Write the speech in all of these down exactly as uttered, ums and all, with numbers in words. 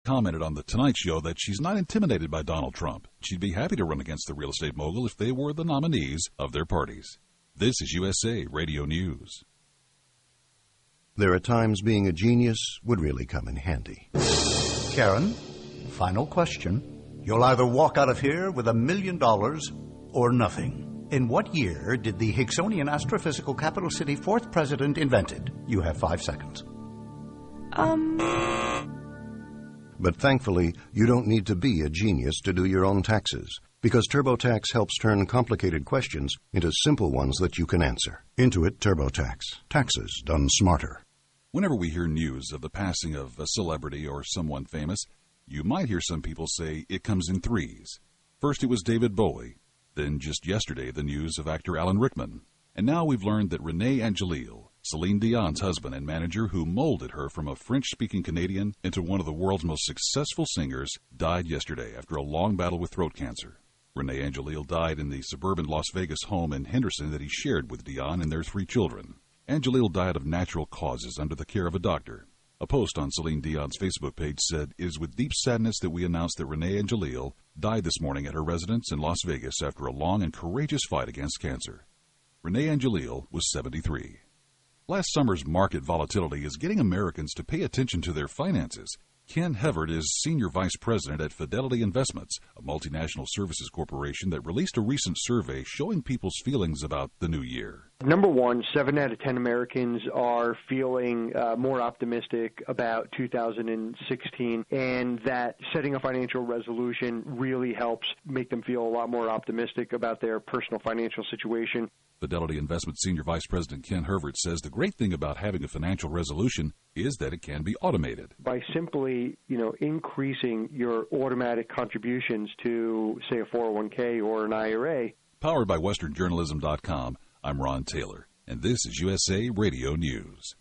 commented on The Tonight Show that she's not intimidated by Donald Trump. She'd be happy to run against the real estate mogul if they were the nominees of their parties. This is U S A Radio News. There are times being a genius would really come in handy. Karen, final question. You'll either walk out of here with a million dollars or nothing. In what year did the Hicksonian astrophysical capital city fourth president invented? You have five seconds. Um... But thankfully, you don't need to be a genius to do your own taxes, because TurboTax helps turn complicated questions into simple ones that you can answer. Intuit TurboTax. Taxes done smarter. Whenever we hear news of the passing of a celebrity or someone famous, you might hear some people say it comes in threes. First it was David Bowie, then just yesterday the news of actor Alan Rickman. And now we've learned that René Angelil, Celine Dion's husband and manager who molded her from a French-speaking Canadian into one of the world's most successful singers, died yesterday after a long battle with throat cancer. René Angelil died in the suburban Las Vegas home in Henderson that he shared with Dion and their three children. Angelil died of natural causes under the care of a doctor. A post on Celine Dion's Facebook page said, "It is with deep sadness that we announce that René Angelil died this morning at her residence in Las Vegas after a long and courageous fight against cancer." René Angelil was seventy-three. Last summer's market volatility is getting Americans to pay attention to their finances. Ken Hevert is Senior Vice President at Fidelity Investments, a multinational services corporation that released a recent survey showing people's feelings about the new year. Number one, seven out of ten Americans are feeling uh, more optimistic about two thousand sixteen, and that setting a financial resolution really helps make them feel a lot more optimistic about their personal financial situation. Fidelity Investments Senior Vice President Ken Hevert says the great thing about having a financial resolution is that it can be automated. By simply, you know, increasing your automatic contributions to, say, a four oh one k or an I R A. Powered by Western Journalism dot com, I'm Ron Taylor, and this is U S A Radio News.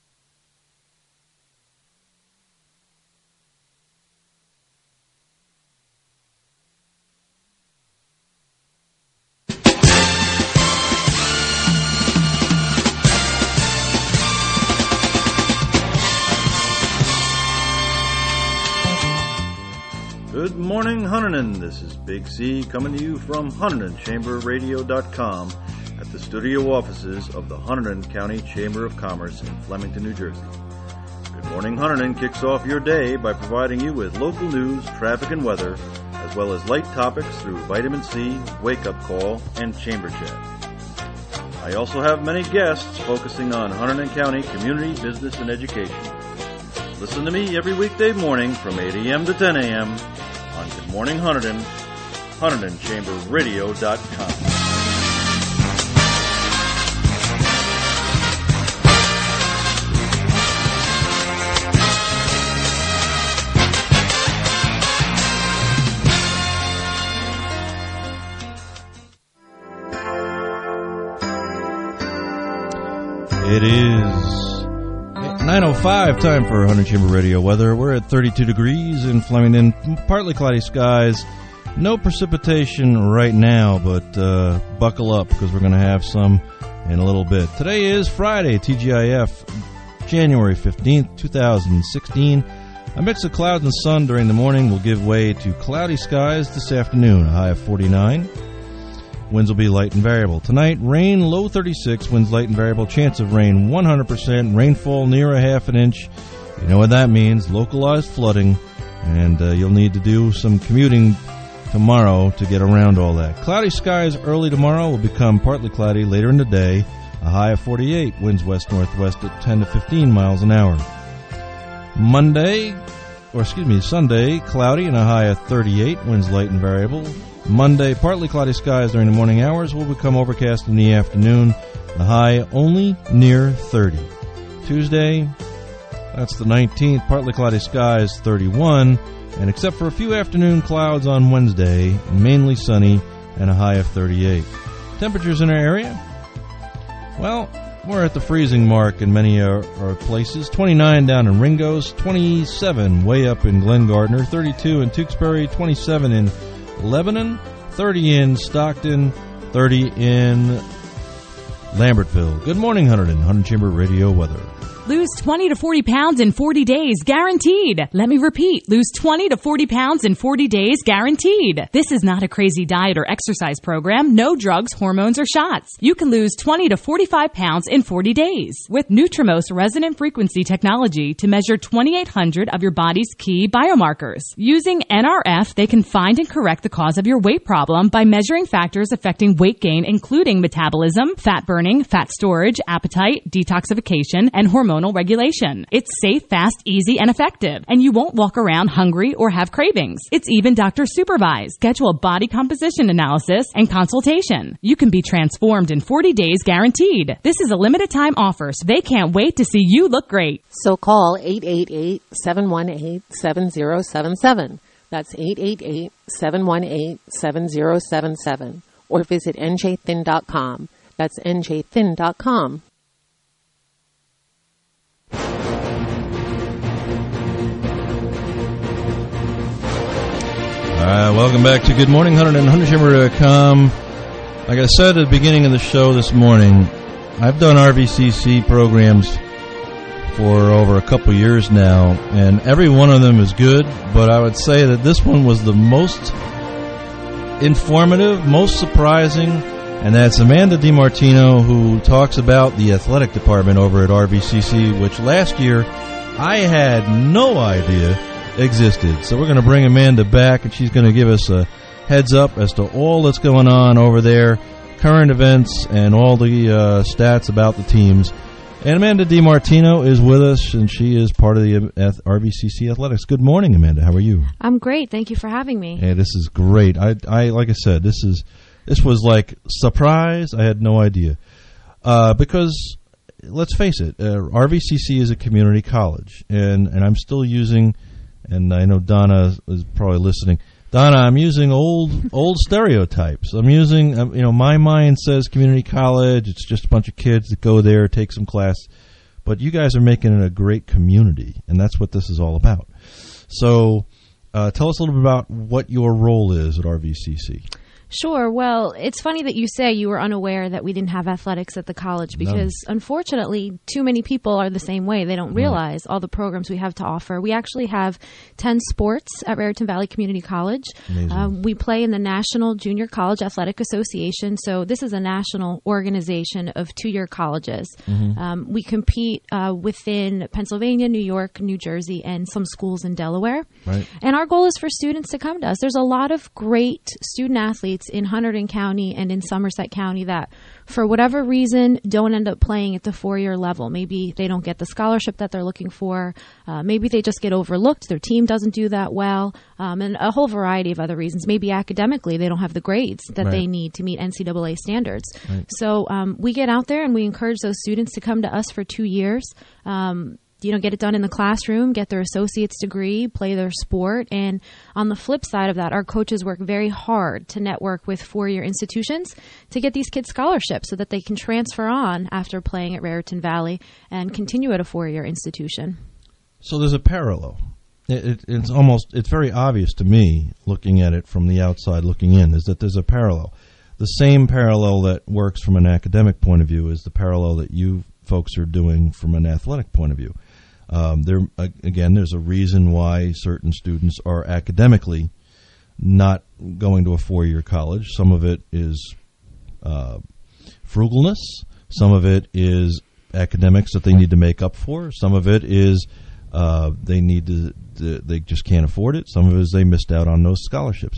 Good morning, Huntington. This is Big C coming to you from Huntington Chamber Radio dot com at the studio offices of the Hunterdon County Chamber of Commerce in Flemington, New Jersey. Good morning, Huntington kicks off your day by providing you with local news, traffic, and weather, as well as light topics through Vitamin C, Wake Up Call, and Chamber Chat. I also have many guests focusing on Hunterdon County community, business, and education. Listen to me every weekday morning from eight a.m. to ten a.m. on Good Morning Hunterdon, Hunterdon Chamber Radio dot com. It is nine oh five, time for Hunterdon Chamber Radio weather. We're at thirty-two degrees in Flemington, partly cloudy skies. No precipitation right now, but uh, buckle up because we're going to have some in a little bit. Today is Friday, T G I F, January fifteenth, twenty sixteen. A mix of clouds and sun during the morning will give way to cloudy skies this afternoon, a high of forty-nine. Winds will be light and variable. Tonight, rain, low thirty-six, winds light and variable, chance of rain one hundred percent, rainfall near a half an inch. You know what that means, localized flooding, and uh, you'll need to do some commuting tomorrow to get around all that. Cloudy skies early tomorrow will become partly cloudy later in the day, a high of forty-eight, winds west-northwest at ten to fifteen miles an hour. Monday, or excuse me, Sunday, cloudy and a high of thirty-eight, winds light and variable. Monday, partly cloudy skies during the morning hours will become overcast in the afternoon. The high only near thirty. Tuesday, that's the nineteenth, partly cloudy skies, thirty-one. And except for a few afternoon clouds on Wednesday, mainly sunny and a high of thirty-eight. Temperatures in our area? Well, we're at the freezing mark in many of our places. twenty-nine down in Ringo's, twenty-seven way up in Glen Gardner, thirty-two in Tewksbury, twenty-seven in Lebanon, thirty in Stockton, thirty in Lambertville. Good morning, Hunterdon. Hunterdon Chamber Radio weather. Lose twenty to forty pounds in forty days, guaranteed. Let me repeat, lose twenty to forty pounds in forty days, guaranteed. This is not a crazy diet or exercise program. No drugs, hormones, or shots. You can lose twenty to forty-five pounds in forty days with Nutrimost resonant frequency technology to measure twenty-eight hundred of your body's key biomarkers. Using N R F, they can find and correct the cause of your weight problem by measuring factors affecting weight gain, including metabolism, fat burning, fat storage, appetite, detoxification, and hormonal regulation. It's safe, fast, easy, and effective, and you won't walk around hungry or have cravings. It's even doctor supervised. Schedule a body composition analysis and consultation. You can be transformed in forty days guaranteed. This is a limited time offer, so they can't wait to see you look great. So call eight eight eight, seven one eight, seven zero seven seven. That's eight eight eight, seven one eight, seven zero seven seven. Or visit N J thin dot com. That's N J thin dot com. All right, welcome back to Good Morning Hunter and Hunter Chamber dot com. Like I said at the beginning of the show this morning, I've done R V C C programs for over a couple years now, and every one of them is good, but I would say that this one was the most informative, most surprising, and that's Amanda DiMartino, who talks about the athletic department over at R V C C, which last year I had no idea existed. So we're going to bring Amanda back, and she's going to give us a heads up as to all that's going on over there, current events, and all the uh, stats about the teams. And Amanda DiMartino is with us, and she is part of the R V C C Athletics. Good morning, Amanda. How are you? I'm great. Thank you for having me. Hey, this is great. I, I like I said, this is this was like surprise. I had no idea uh, because let's face it, uh, R V C C is a community college, and and I'm still using. And I know Donna is probably listening. Donna, I'm using old old stereotypes. I'm using, um, you know, my mind says community college. It's just a bunch of kids that go there, take some class. But you guys are making it a great community, and that's what this is all about. So uh, tell us a little bit about what your role is at R V C C. Sure. Well, it's funny that you say you were unaware that we didn't have athletics at the college because, no. unfortunately, too many people are the same way. They don't realize right. all the programs we have to offer. We actually have ten sports at Raritan Valley Community College. Um, we play in the National Junior College Athletic Association. So this is a national organization of two-year colleges. Mm-hmm. Um, we compete uh, within Pennsylvania, New York, New Jersey, and some schools in Delaware. Right. And our goal is for students to come to us. There's a lot of great student athletes in Hunterdon County and in Somerset County that, for whatever reason, don't end up playing at the four-year level. Maybe they don't get the scholarship that they're looking for. Uh, maybe they just get overlooked. Their team doesn't do that well, um, and a whole variety of other reasons. Maybe academically they don't have the grades that right. they need to meet N C double A standards. Right. So um, we get out there and we encourage those students to come to us for two years. Um, you know, get it done in the classroom, get their associate's degree, play their sport. And on the flip side of that, our coaches work very hard to network with four-year institutions to get these kids scholarships so that they can transfer on after playing at Raritan Valley and continue at a four-year institution. So there's a parallel. It, it, it's almost, it's very obvious to me, looking at it from the outside looking in, is that there's a parallel. The same parallel that works from an academic point of view is the parallel that you folks are doing from an athletic point of view. Um, there again, there's a reason why certain students are academically not going to a four-year college. Some of it is uh, frugalness. Some of it is academics that they need to make up for. Some of it is uh, they need to, to, they just can't afford it. Some of it is they missed out on those scholarships.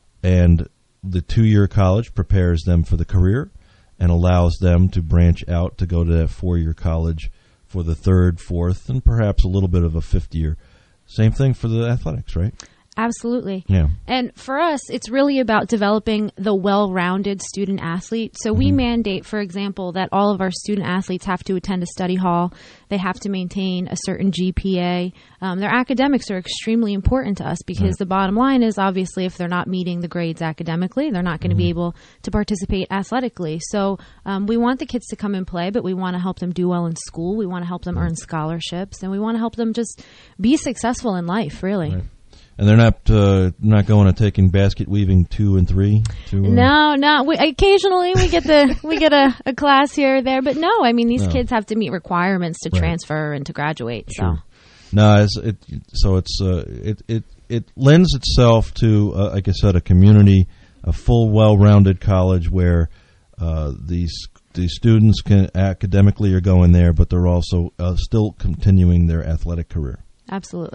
And the two-year college prepares them for the career and allows them to branch out to go to that four-year college for the third, fourth, and perhaps a little bit of a fifth year. Same thing for the athletics, right? Absolutely. Yeah. And for us, it's really about developing the well-rounded student athlete. So mm-hmm. we mandate, for example, that all of our student athletes have to attend a study hall. They have to maintain a certain G P A. Um, their academics are extremely important to us because right. the bottom line is, obviously, if they're not meeting the grades academically, they're not going to mm-hmm. be able to participate athletically. So um, we want the kids to come and play, but we want to help them do well in school. We want to help them earn scholarships, and we want to help them just be successful in life, really. Right. And they're not uh, not going to taking basket weaving two and three. To, uh, no, no. We, occasionally we get the we get a, a class here or there, but no. I mean, these no. kids have to meet requirements to right. transfer and to graduate. Sure. So no, it's, it so it's uh, it it it lends itself to uh, like I said, a community, a full, well-rounded college where uh, these these students can academically are going there, but they're also uh, still continuing their athletic career. Absolutely.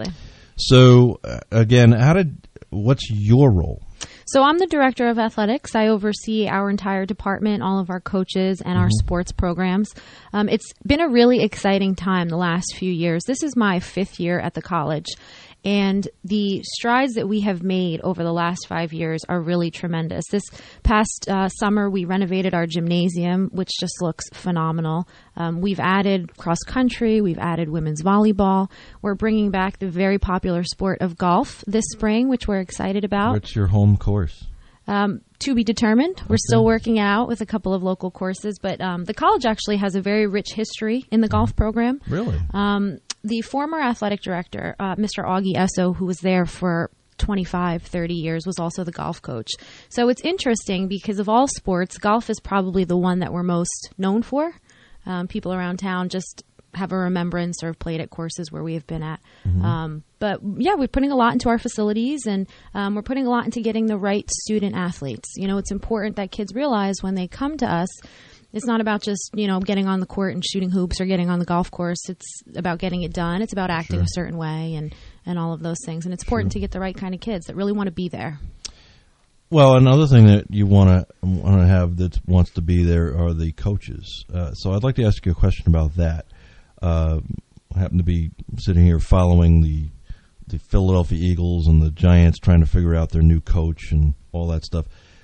So, uh, again, how did what's your role? So I'm the director of athletics. I oversee our entire department, all of our coaches, and mm-hmm. our sports programs. Um, it's been a really exciting time the last few years. This is my fifth year at the college. And the strides that we have made over the last five years are really tremendous. This past uh, summer, we renovated our gymnasium, which just looks phenomenal. Um, we've added cross country. We've added women's volleyball. We're bringing back the very popular sport of golf this spring, which we're excited about. What's your home course? Um, to be determined. We're okay. still working out with a couple of local courses, but um, the college actually has a very rich history in the golf program. Really? Um, the former athletic director, uh, Mister Augie Esso, who was there for twenty-five, thirty years, was also the golf coach. So it's interesting because of all sports, golf is probably the one that we're most known for. Um, people around town just have a remembrance or have played at courses where we have been at. Mm-hmm. Um, but yeah, we're putting a lot into our facilities, and um, we're putting a lot into getting the right student athletes. You know, it's important that kids realize when they come to us, it's not about just, you know, getting on the court and shooting hoops or getting on the golf course. It's about getting it done. It's about acting sure. a certain way and, and all of those things. And it's important sure. to get the right kind of kids that really want to be there. Well, another thing that you want to want to have that wants to be there are the coaches. Uh, so I'd like to ask you a question about that. Uh, I happen to be sitting here following the the Philadelphia Eagles and the Giants, trying to figure out their new coach and all that stuff.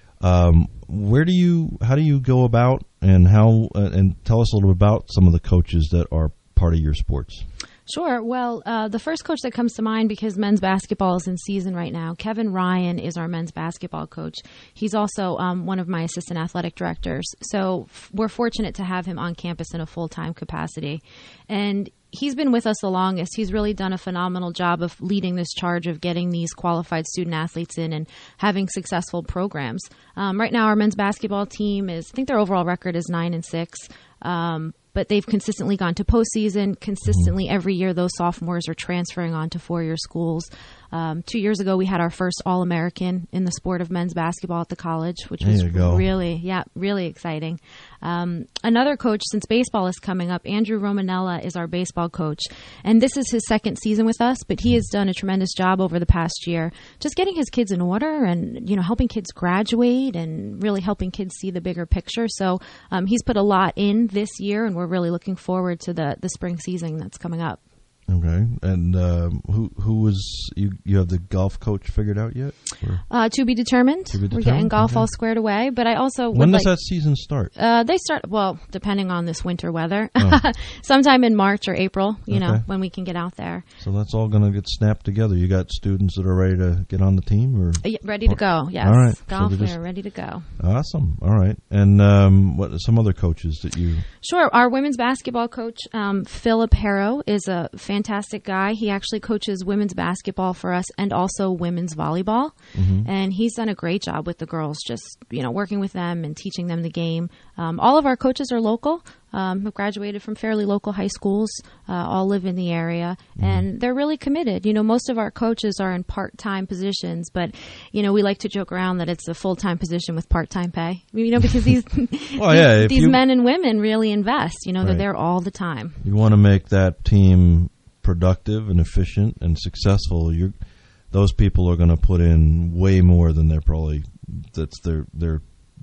Um, where do you, how do you go about, and how, uh, and tell us a little bit about some of the coaches that are part of your sports. Sure. Well, uh, the first coach that comes to mind, because men's basketball is in season right now, Kevin Ryan is our men's basketball coach. He's also um, one of my assistant athletic directors. So f- we're fortunate to have him on campus in a full-time capacity. And he's been with us the longest. He's really done a phenomenal job of leading this charge of getting these qualified student athletes in and having successful programs. Um, right now, our men's basketball team is, I think their overall record is nine and six. Um, but they've consistently gone to postseason. Consistently every year, those sophomores are transferring on to four-year schools. Um, two years ago, we had our first All-American in the sport of men's basketball at the college, which there was you go. really, yeah, really exciting. Um, another coach, since baseball is coming up, Andrew Romanella is our baseball coach. And this is his second season with us, but he has done a tremendous job over the past year, just getting his kids in order and, you know, helping kids graduate and really helping kids see the bigger picture. So um, he's put a lot in this year, and we're really looking forward to the, the spring season that's coming up. Okay, and um, who who was you? You have the golf coach figured out yet? Uh, to be determined. To be determined? We're getting golf okay. all squared away, but I also when would does like, that season start? Uh, they start well, depending on this winter weather. Oh. Sometime in March or April. You okay. know, when we can get out there. So that's all going to get snapped together. You got students that are ready to get on the team, or uh, ready to go? Yes, all right. golf. So We're just, ready to go. Awesome. All right, and um, what some other coaches that you? Sure. Our women's basketball coach, um, Philip Harrow, is a fantastic guy. He actually coaches women's basketball for us and also women's volleyball. Mm-hmm. And he's done a great job with the girls, just, you know, working with them and teaching them the game. Um, all of our coaches are local, um, have graduated from fairly local high schools, uh, all live in the area, mm-hmm. and they're really committed. You know, most of our coaches are in part-time positions, but, you know, we like to joke around that it's a full-time position with part-time pay, you know, because these, well, yeah, these, these you, men and women really invest, you know, right. they're there all the time. You want to make that team productive and efficient and successful. You're, those people are going to put in way more than they're probably, that's their, their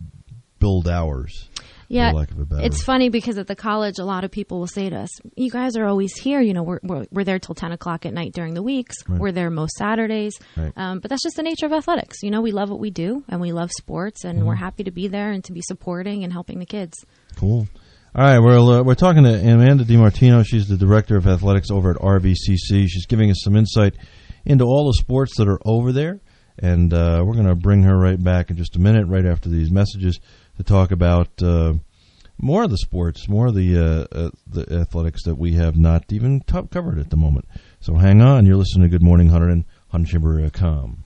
build hours. Yeah, for lack of a better. It's funny because at the college, a lot of people will say to us, you guys are always here. You know, we're, we're, we're there till ten o'clock at night during the weeks. Right. We're there most Saturdays. Right. Um, but that's just the nature of athletics. You know, we love what we do and we love sports, and mm-hmm. we're happy to be there and to be supporting and helping the kids. Cool. All right, we're uh, we're talking to Amanda DiMartino. She's the director of athletics over at R V C C. She's giving us some insight into all the sports that are over there, and uh, we're going to bring her right back in just a minute, right after these messages, to talk about uh, more of the sports, more of the uh, uh, the athletics that we have not even t- covered at the moment. So hang on. You're listening to Good Morning Hunterdon hunterdon chamber dot com.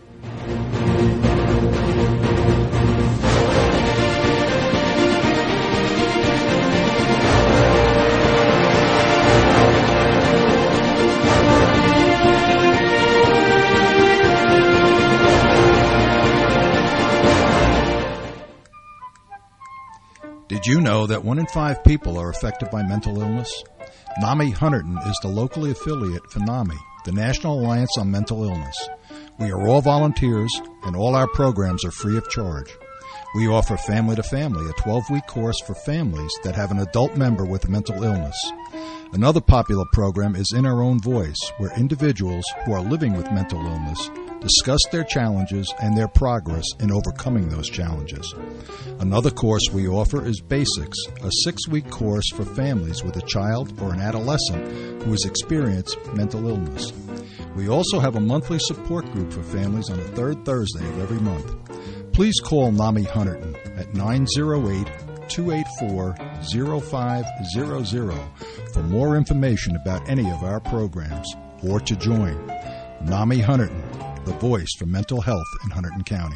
Did you know that one in five people are affected by mental illness? NAMI Hunterdon is the locally affiliate for NAMI, the National Alliance on Mental Illness. We are all volunteers, and all our programs are free of charge. We offer Family to Family, a twelve-week course for families that have an adult member with a mental illness. Another popular program is In Our Own Voice, where individuals who are living with mental illness discuss their challenges and their progress in overcoming those challenges. Another course we offer is Basics, a six-week course for families with a child or an adolescent who has experienced mental illness. We also have a monthly support group for families on the third Thursday of every month. Please call NAMI Hunterdon at nine oh eight, two eight four, oh five hundred for more information about any of our programs or to join. NAMI Hunterdon, the voice for mental health in Hunterdon County.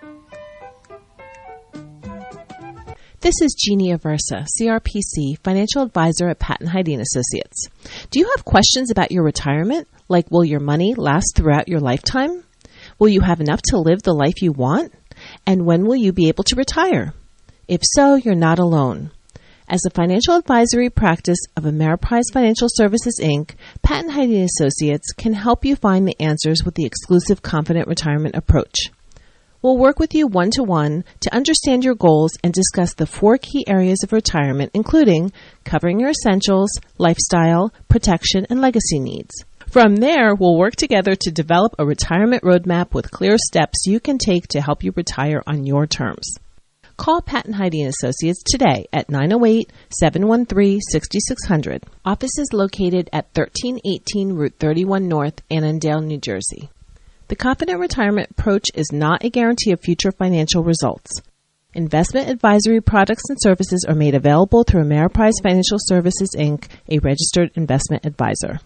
This is Jeannie Aversa, C R P C, Financial Advisor at Patton Hyde Associates. Do you have questions about your retirement? Like, will your money last throughout your lifetime? Will you have enough to live the life you want? And when will you be able to retire? If so, you're not alone. As a financial advisory practice of Ameriprise Financial Services, Incorporated, Patton Hyde Associates can help you find the answers with the exclusive Confident Retirement approach. We'll work with you one-to-one to understand your goals and discuss the four key areas of retirement, including covering your essentials, lifestyle, protection, and legacy needs. From there, we'll work together to develop a retirement roadmap with clear steps you can take to help you retire on your terms. Call Patton Hyde Associates today at nine oh eight, seven one three, six six zero zero. Office is located at thirteen eighteen Route thirty-one North, Annandale, New Jersey. The Confident Retirement approach is not a guarantee of future financial results. Investment advisory products and services are made available through Ameriprise Financial Services, Incorporated, a registered investment advisor.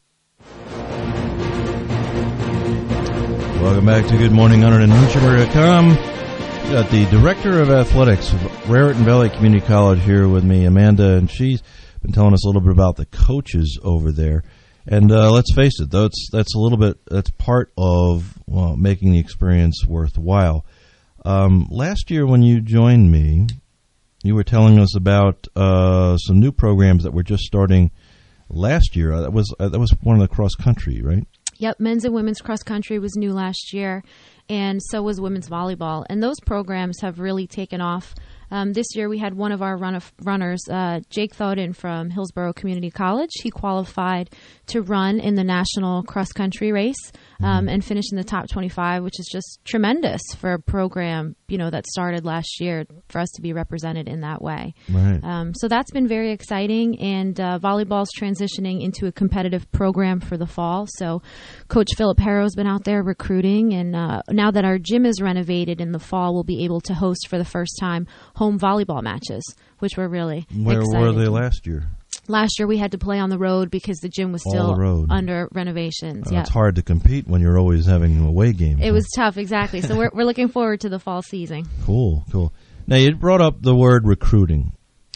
Welcome back to Good Morning Hunterdon, hunt chamber dot com. Got the Director of Athletics of Raritan Valley Community College here with me, Amanda, and she's been telling us a little bit about the coaches over there. And uh, let's face it, that's that's a little bit that's part of well, making the experience worthwhile. Um, last year, when you joined me, you were telling us about uh, some new programs that were just starting last year. Uh, that was uh, that was one of the cross country, right? Yep, men's and women's cross country was new last year, and so was women's volleyball. And those programs have really taken off. Um, this year we had one of our run of runners, uh, Jake Thoden from Hillsborough Community College. He qualified to run in the national cross country race um, and finish in the top twenty-five, which is just tremendous for a program, you know, that started last year for us to be represented in that way. Right. Um, so that's been very exciting, and uh, volleyball's transitioning into a competitive program for the fall. So Coach Philip Harrow's been out there recruiting, and uh, now that our gym is renovated in the fall, we'll be able to host for the first time home volleyball matches, which we're really Where excited. were they last year? Last year we had to play on the road because the gym was still under renovations. Uh, yeah. It's hard to compete when you're always having away games. It huh? was tough, exactly. So we're we're looking forward to the fall season. Cool, cool. Now, you brought up the word recruiting,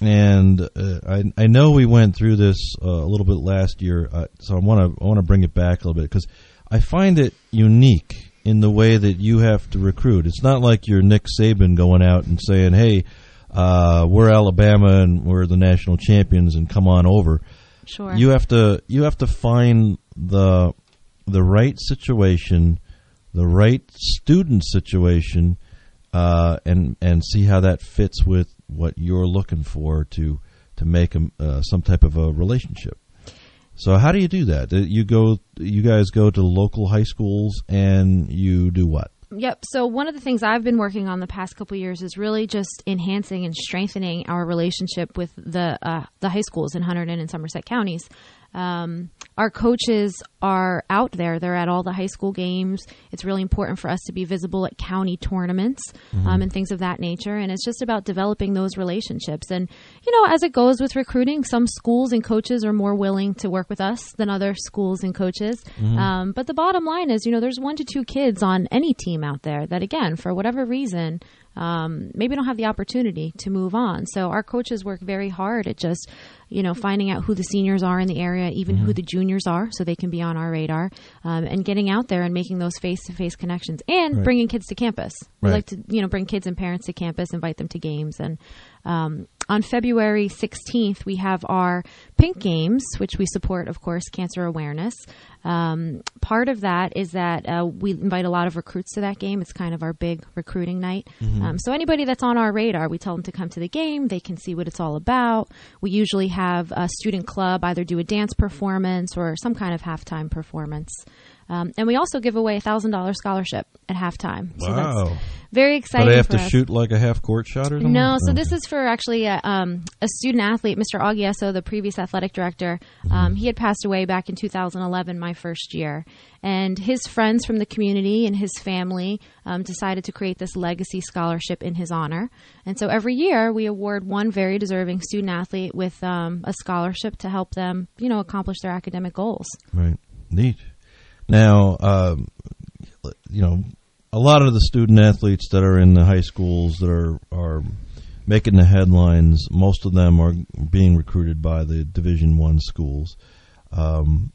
and uh, I I know we went through this uh, a little bit last year, uh, so I want to I want to bring it back a little bit because I find it unique in the way that you have to recruit. It's not like you're Nick Saban going out and saying, hey, uh, we're Alabama and we're the national champions and come on over. Sure. You have to you have to find the the right situation, the right student situation, uh, and and see how that fits with what you're looking for to to make a, uh, some type of a relationship. So how do you do that? You go, you guys go to local high schools and you do what? Yep. So one of the things I've been working on the past couple of years is really just enhancing and strengthening our relationship with the uh, the high schools in Hunterdon and Somerset counties. Um, our coaches are out there. They're at all the high school games. It's really important for us to be visible at county tournaments mm-hmm. um, and things of that nature. And it's just about developing those relationships. And, you know, as it goes with recruiting, some schools and coaches are more willing to work with us than other schools and coaches. Mm-hmm. Um, but the bottom line is, you know, there's one to two kids on any team out there that, again, for whatever reason, um, maybe don't have the opportunity to move on. So our coaches work very hard at just, you know, finding out who the seniors are in the area, even mm-hmm. who the juniors are, so they can be on our radar, um, and getting out there and making those face-to-face connections and right. bringing kids to campus. We right. like to, you know, bring kids and parents to campus, invite them to games. And um, on February sixteenth, we have our Pink Games, which we support, of course, cancer awareness. Um, part of that is that uh, we invite a lot of recruits to that game. It's kind of our big recruiting night. Mm-hmm. Um, so anybody that's on our radar, we tell them to come to the game. They can see what it's all about. We usually have a student club either do a dance performance or some kind of halftime performance. Um, and we also give away a one thousand dollars scholarship at halftime. So wow. that's very exciting. But I have for to us. shoot like a half-court shot or something? No, so this is for actually a, um, a student athlete, Mister Aguieso, the previous athletic director. Mm-hmm. Um, he had passed away back in two thousand eleven, my first year. And his friends from the community and his family um, decided to create this legacy scholarship in his honor. And so every year we award one very deserving student athlete with um, a scholarship to help them, you know, accomplish their academic goals. Right. Neat. Now, um, you know, a lot of the student athletes that are in the high schools that are, are making the headlines, most of them are being recruited by the Division One schools, um,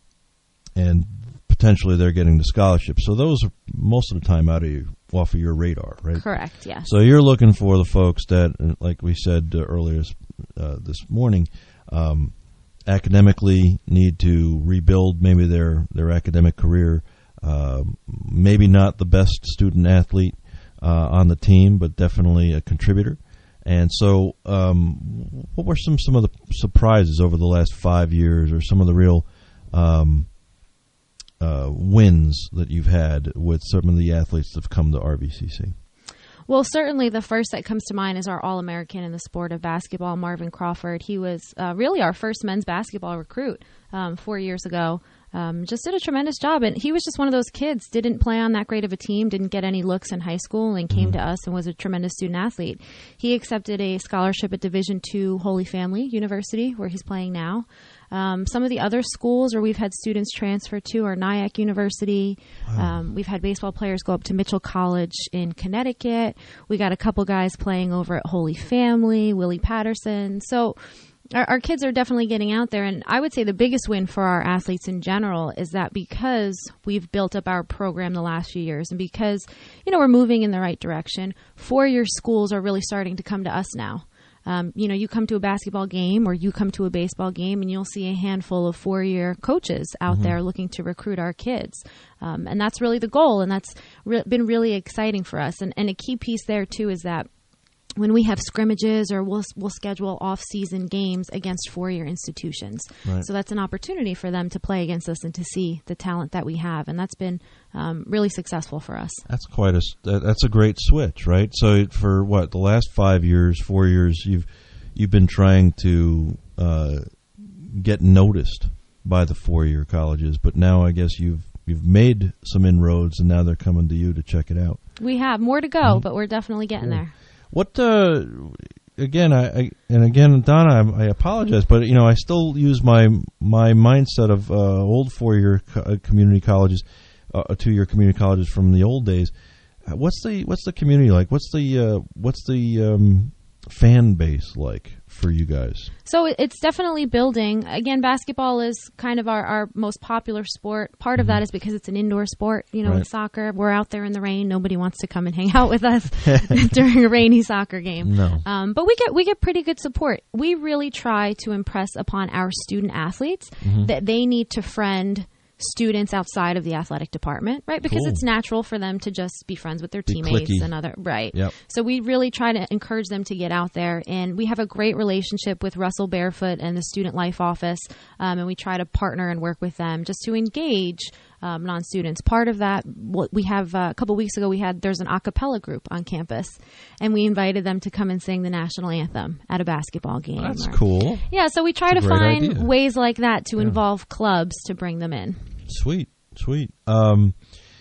and potentially they're getting the scholarship. So those are most of the time out of your, off of your radar, right? Correct, yes. So you're looking for the folks that, like we said uh, earlier uh, this morning, um, academically need to rebuild maybe their, their academic career. Uh, maybe not the best student athlete uh, on the team, but definitely a contributor. And so um, what were some, some of the surprises over the last five years or some of the real um, uh, wins that you've had with some of the athletes that have come to R V C C? Well, certainly the first that comes to mind is our All-American in the sport of basketball, Marvin Crawford. He was uh, really our first men's basketball recruit um, four years ago. Um, just did a tremendous job. And he was just one of those kids, didn't play on that great of a team, didn't get any looks in high school, and came mm-hmm. to us and was a tremendous student athlete. He accepted a scholarship at Division two Holy Family University, where he's playing now. Um, some of the other schools where we've had students transfer to are Nyack University. Wow. Um, we've had baseball players go up to Mitchell College in Connecticut. We got a couple guys playing over at Holy Family, Willie Patterson. So our, our kids are definitely getting out there. And I would say the biggest win for our athletes in general is that because we've built up our program the last few years and because, you know, we're moving in the right direction, four-year schools are really starting to come to us now. Um, you know, you come to a basketball game or you come to a baseball game and you'll see a handful of four-year coaches out mm-hmm. there looking to recruit our kids. Um, and that's really the goal, and that's re- been really exciting for us. And, and a key piece there, too, is that when we have scrimmages or we'll, we'll schedule off-season games against four-year institutions. Right. So that's an opportunity for them to play against us and to see the talent that we have. And that's been um, really successful for us. That's quite a that's a great switch, right? So for what, the last five years, four years, you've you've been trying to uh, get noticed by the four-year colleges, but now I guess you've you've made some inroads, and now they're coming to you to check it out. We have more to go, mm-hmm. but we're definitely getting cool. there. What, uh, again, I, I and again, Donna, I, I apologize, but, you know, I still use my my mindset of uh, old four-year co- community colleges, uh, two-year community colleges from the old days. What's the what's the community like? What's the uh, what's the um, fan base like for you guys? So it's definitely building. Again, basketball is kind of our, our most popular sport. Part of mm-hmm. that is because it's an indoor sport. You know, right. with soccer, we're out there in the rain. Nobody wants to come and hang out with us during a rainy soccer game. No. Um, but we get we get pretty good support. We really try to impress upon our student athletes mm-hmm. that they need to friend students outside of the athletic department, right? Because cool. it's natural for them to just be friends with their be teammates clicky. and other, right? Yep. So we really try to encourage them to get out there, and we have a great relationship with Russell Barefoot and the Student Life Office, um, and we try to partner and work with them just to engage um, non-students. Part of that, what we have uh, a couple weeks ago, we had there's an a cappella group on campus, and we invited them to come and sing the national anthem at a basketball game. That's or, cool. Yeah, so we try That's to a great find idea. ways like that to Yeah. involve clubs to bring them in. Sweet, sweet. Um,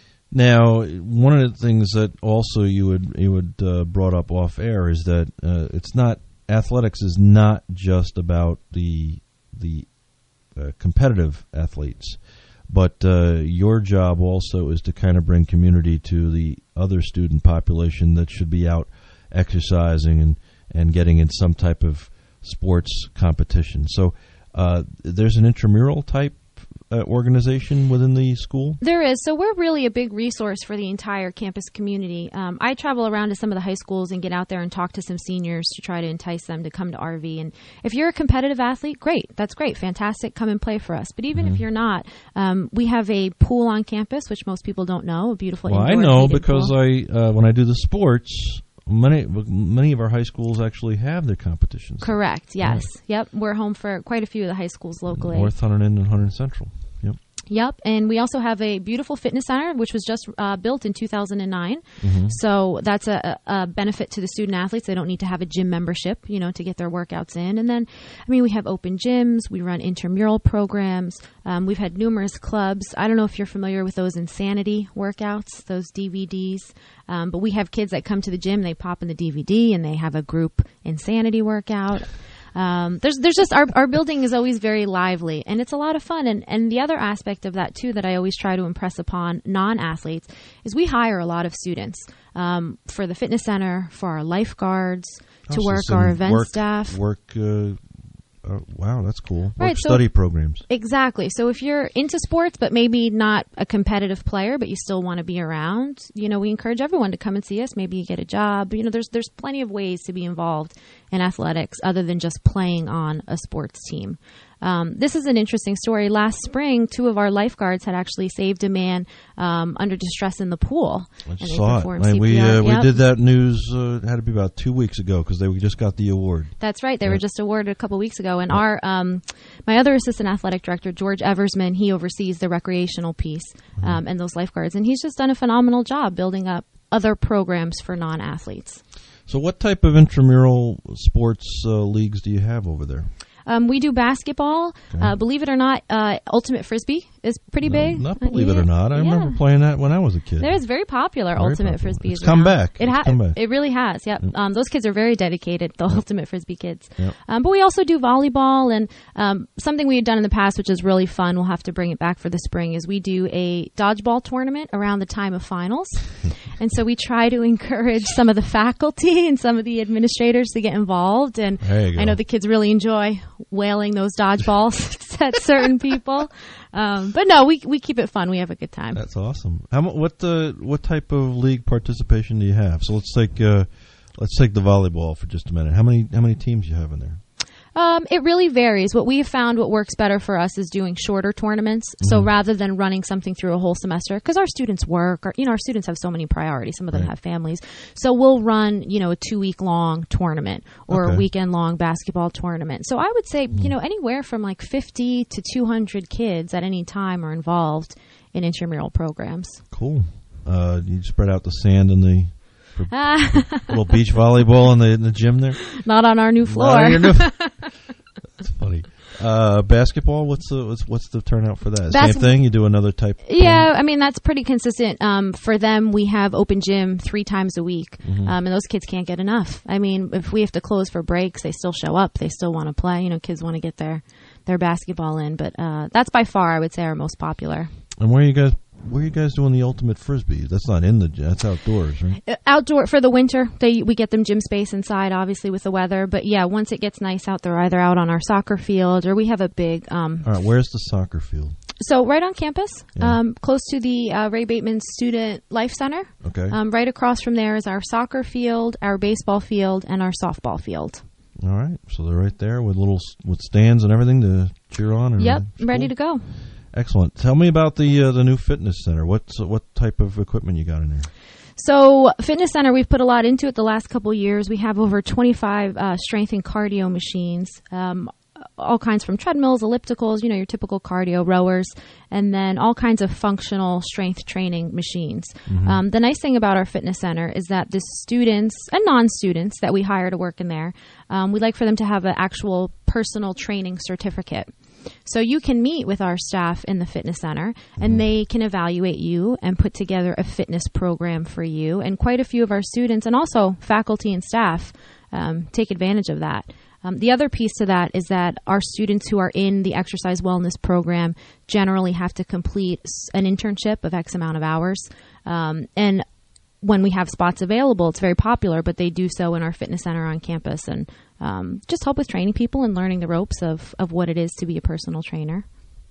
now, one of the things that also you would you would uh, brought up off air is that uh, it's not athletics is not just about the the uh, competitive athletes, but uh, your job also is to kind of bring community to the other student population that should be out exercising and, and getting in some type of sports competition. So uh, there's an intramural type uh, organization within the school? There is. So we're really a big resource for the entire campus community. Um, I travel around to some of the high schools and get out there and talk to some seniors to try to entice them to come to R V. And if you're a competitive athlete, great. That's great. Fantastic. Come and play for us. But even mm-hmm. if you're not, um, we have a pool on campus, which most people don't know, a beautiful well, indoor I know heated because pool. I uh, when I do the sports, many many of our high schools actually have their competitions. Correct. Yes. Yeah. Yep. We're home for quite a few of the high schools locally. North Hunterdon and Hunterdon Central. Yep. Yep, and we also have a beautiful fitness center, which was just uh, built in two thousand nine. Mm-hmm. So that's a, a benefit to the student athletes. They don't need to have a gym membership, you know, to get their workouts in. And then, I mean, we have open gyms. We run intramural programs. Um, we've had numerous clubs. I don't know if you're familiar with those Insanity workouts, those D V Ds. Um, but we have kids that come to the gym. They pop in the D V D, and they have a group Insanity workout. Um, there's, there's just, our, our building is always very lively, and it's a lot of fun. And, and the other aspect of that too, that I always try to impress upon non-athletes is we hire a lot of students, um, for the fitness center, for our lifeguards, to Oh, so work some our event work, staff. Work, uh, uh, wow, that's cool. Work Right, so- study programs. Exactly. So if you're into sports, but maybe not a competitive player, but you still want to be around, you know, we encourage everyone to come and see us. Maybe you get a job. You know, there's there's plenty of ways to be involved in athletics other than just playing on a sports team. Um, this is an interesting story. Last spring, two of our lifeguards had actually saved a man um, under distress in the pool. I and they saw it. performed Like, we C P R. uh, we Yep. did that news. Uh, it had to be about two weeks ago because they we just got the award. That's right. They Yeah. were just awarded a couple weeks ago. And our um, my other assistant athletic director, George Eversman, he oversees the recreational piece Mm-hmm. um, and those lifeguards. And he's just done a phenomenal job building up other programs for non-athletes. So, what type of intramural sports uh, leagues do you have over there? Um, we do basketball. Okay. Uh, believe it or not, uh, Ultimate Frisbee is pretty No, big. not believe it or not. I Yeah. remember playing that when I was a kid. That is very popular. Very Ultimate popular. Frisbee It's is come around. back. It It's has. come back. It really has. Yep. Yep. Um, those kids are very dedicated. The Ultimate Frisbee kids. Yep. Um, but we also do volleyball, and um, something we had done in the past, which is really fun. We'll have to bring it back for the spring. Is we do a dodgeball tournament around the time of finals, and so we try to encourage some of the faculty and some of the administrators to get involved. And There you go. I know the kids really enjoy whaling those dodgeballs at certain people. Um, but no, we we keep it fun. We have a good time. That's awesome. How mu- what uh, what type of league participation do you have? So let's take uh, let's take the volleyball for just a minute. How many how many teams you have in there? Um, it really varies. What we have found, what works better for us is doing shorter tournaments. So Mm-hmm. rather than running something through a whole semester, because our students work, or, you know, our students have so many priorities. Some of them Right. have families. So we'll run, you know, a two week long tournament or Okay. a weekend long basketball tournament. So I would say, you know, anywhere from like fifty to two hundred kids at any time are involved in intramural programs. Cool. Uh, you spread out the sand in the for Ah, little beach volleyball in the in the gym there. not on our new floor. Not on your new- That's funny. Uh, basketball. What's the what's, what's the turnout for that? Bas- Same thing. You do another type. Yeah, I mean, that's pretty consistent. Um, for them, we have open gym three times a week, Mm-hmm. um, and those kids can't get enough. I mean, if we have to close for breaks, they still show up. They still want to play. You know, kids want to get their, their basketball in. But uh, that's by far, I would say, our most popular. And where are you guys? Where are you guys doing the ultimate frisbee? That's not in the. That's outdoors, right? Uh, Outdoor for the winter, they we get them gym space inside, obviously with the weather. But yeah, once it gets nice out, they're either out on our soccer field or we have a big. Um, All right. Where's the soccer field? so right on campus, Yeah. um, close to the uh, Ray Bateman Student Life Center. Okay. Um, right across from there is our soccer field, our baseball field, and our softball field. All right. So they're right there with little s- with stands and everything to cheer on. And Yep, everything. ready Cool. to go. Excellent. Tell me about the uh, the new fitness center. What's what type of equipment you got in there? So, Fitness Center, we've put a lot into it the last couple of years. We have over twenty-five uh, strength and cardio machines. Um, all kinds from treadmills, ellipticals, you know, your typical cardio rowers, and then all kinds of functional strength training machines. Mm-hmm. Um, the nice thing about our fitness center is that the students and non-students that we hire to work in there, um, we like for them to have an actual personal training certificate. So you can meet with our staff in the fitness center, and they can evaluate you and put together a fitness program for you. And quite a few of our students and also faculty and staff um, take advantage of that. Um, the other piece to that is that our students who are in the exercise wellness program generally have to complete an internship of X amount of hours. Um, and when we have spots available, it's very popular, but they do so in our fitness center on campus and um, just help with training people and learning the ropes of, of what it is to be a personal trainer.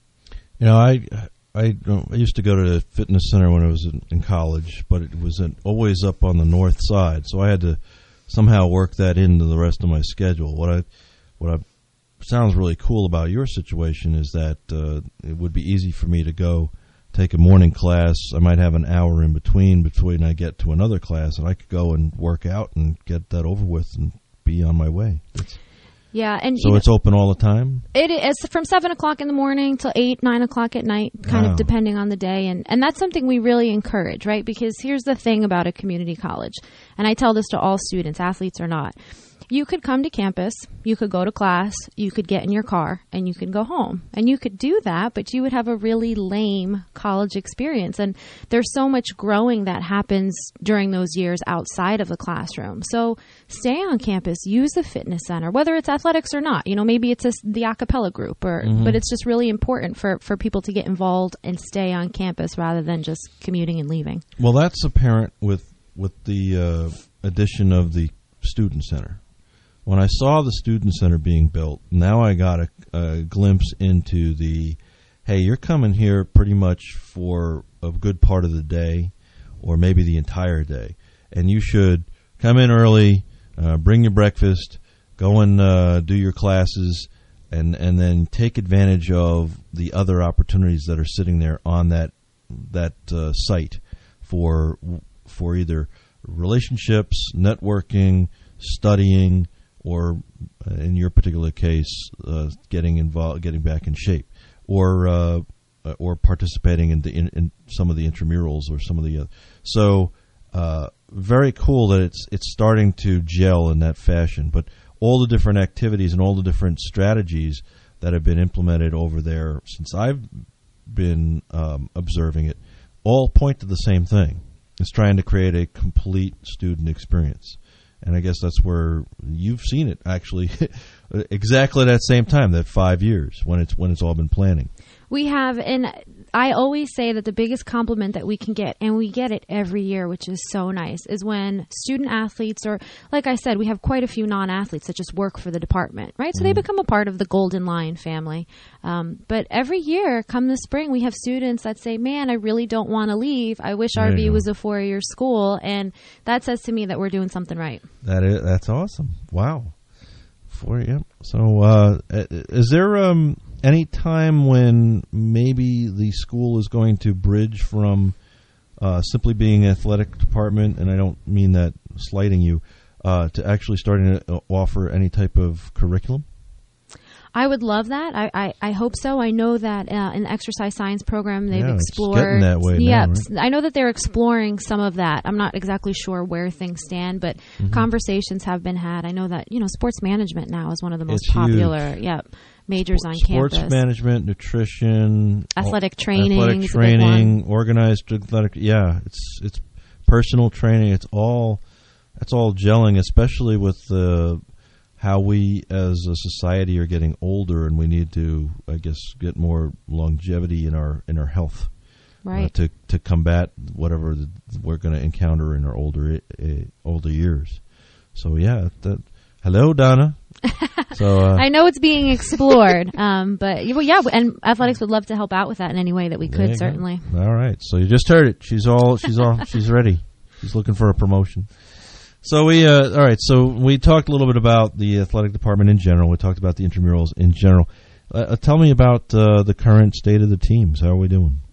You know, I I, I used to go to the fitness center when I was in, in college, but it was an, always up on the north side, so I had to somehow work that into the rest of my schedule. What I what I sounds really cool about your situation is that uh, it would be easy for me to go take a morning class. I might have an hour in between between I get to another class, and I could go and work out and get that over with and be on my way. It's, yeah, and so it's know, open all the time? It is from seven o'clock in the morning till eight, nine o'clock at night, kind wow. of depending on the day. And, and that's something we really encourage, right? Because here's the thing about a community college, and I tell this to all students, athletes or not. You could come to campus, you could go to class, you could get in your car, and you could go home. And you could do that, but you would have a really lame college experience. And there's so much growing that happens during those years outside of the classroom. So stay on campus, use the fitness center, whether it's athletics or not. You know, maybe it's a, the a cappella group, or mm-hmm. but it's just really important for, for people to get involved and stay on campus rather than just commuting and leaving. Well, that's apparent with, with the uh, addition of the student center. When I saw the student center being built, now I got a, a glimpse into the, hey, you're coming here pretty much for a good part of the day or maybe the entire day. And you should come in early, uh, bring your breakfast, go and uh, do your classes, and, and then take advantage of the other opportunities that are sitting there on that that uh, site for for either relationships, networking, studying, or uh, in your particular case, uh, getting involved, getting back in shape, or uh, or participating in, the, in, in some of the intramurals or some of the. Uh, so uh, very cool that it's it's starting to gel in that fashion. But all the different activities and all the different strategies that have been implemented over there since I've been um, observing it, all point to the same thing. It's trying to create a complete student experience. And I guess that's where you've seen it actually exactly at that same time, that five years when it's when it's all been planning. We have, and I always say that the biggest compliment that we can get, and we get it every year, which is so nice, is when student athletes, or like I said, we have quite a few non-athletes that just work for the department, right? So mm-hmm. they become a part of the Golden Lion family. Um, but every year, come the spring, we have students that say, man, I really don't want to leave. I wish R V was a four-year school. And that says to me that we're doing something right. That is, that's awesome. Wow. Four, yeah. So uh, is there... Um any time when maybe the school is going to bridge from uh, simply being an athletic department, and I don't mean that slighting you, uh, to actually starting to offer any type of curriculum? I would love that. I, I, I hope so. I know that uh, in the exercise science program they've yeah, explored. It's getting that way yeah, now, right? I know that they're exploring some of that. I'm not exactly sure where things stand, but mm-hmm. conversations have been had. I know that you know sports management now is one of the most it's popular. Huge. Yeah. Majors sports, on campus. Sports management, nutrition, athletic training, athletic training, organized athletic. Yeah, it's it's personal training. It's all it's all gelling, especially with the how we as a society are getting older, and we need to, I guess, get more longevity in our in our health, right? Uh, to to combat whatever the, we're going to encounter in our older uh, older years. So yeah, that. Hello, Donna. So uh, I know it's being explored, um, but well, yeah, and athletics would love to help out with that in any way that we could. Certainly. Go. All right, so you just heard it. She's all. She's all. She's ready. She's looking for a promotion. So we. Uh, all right. So we talked a little bit about the athletic department in general. We talked about the intramurals in general. Uh, tell me about uh, the current state of the teams. How are we doing?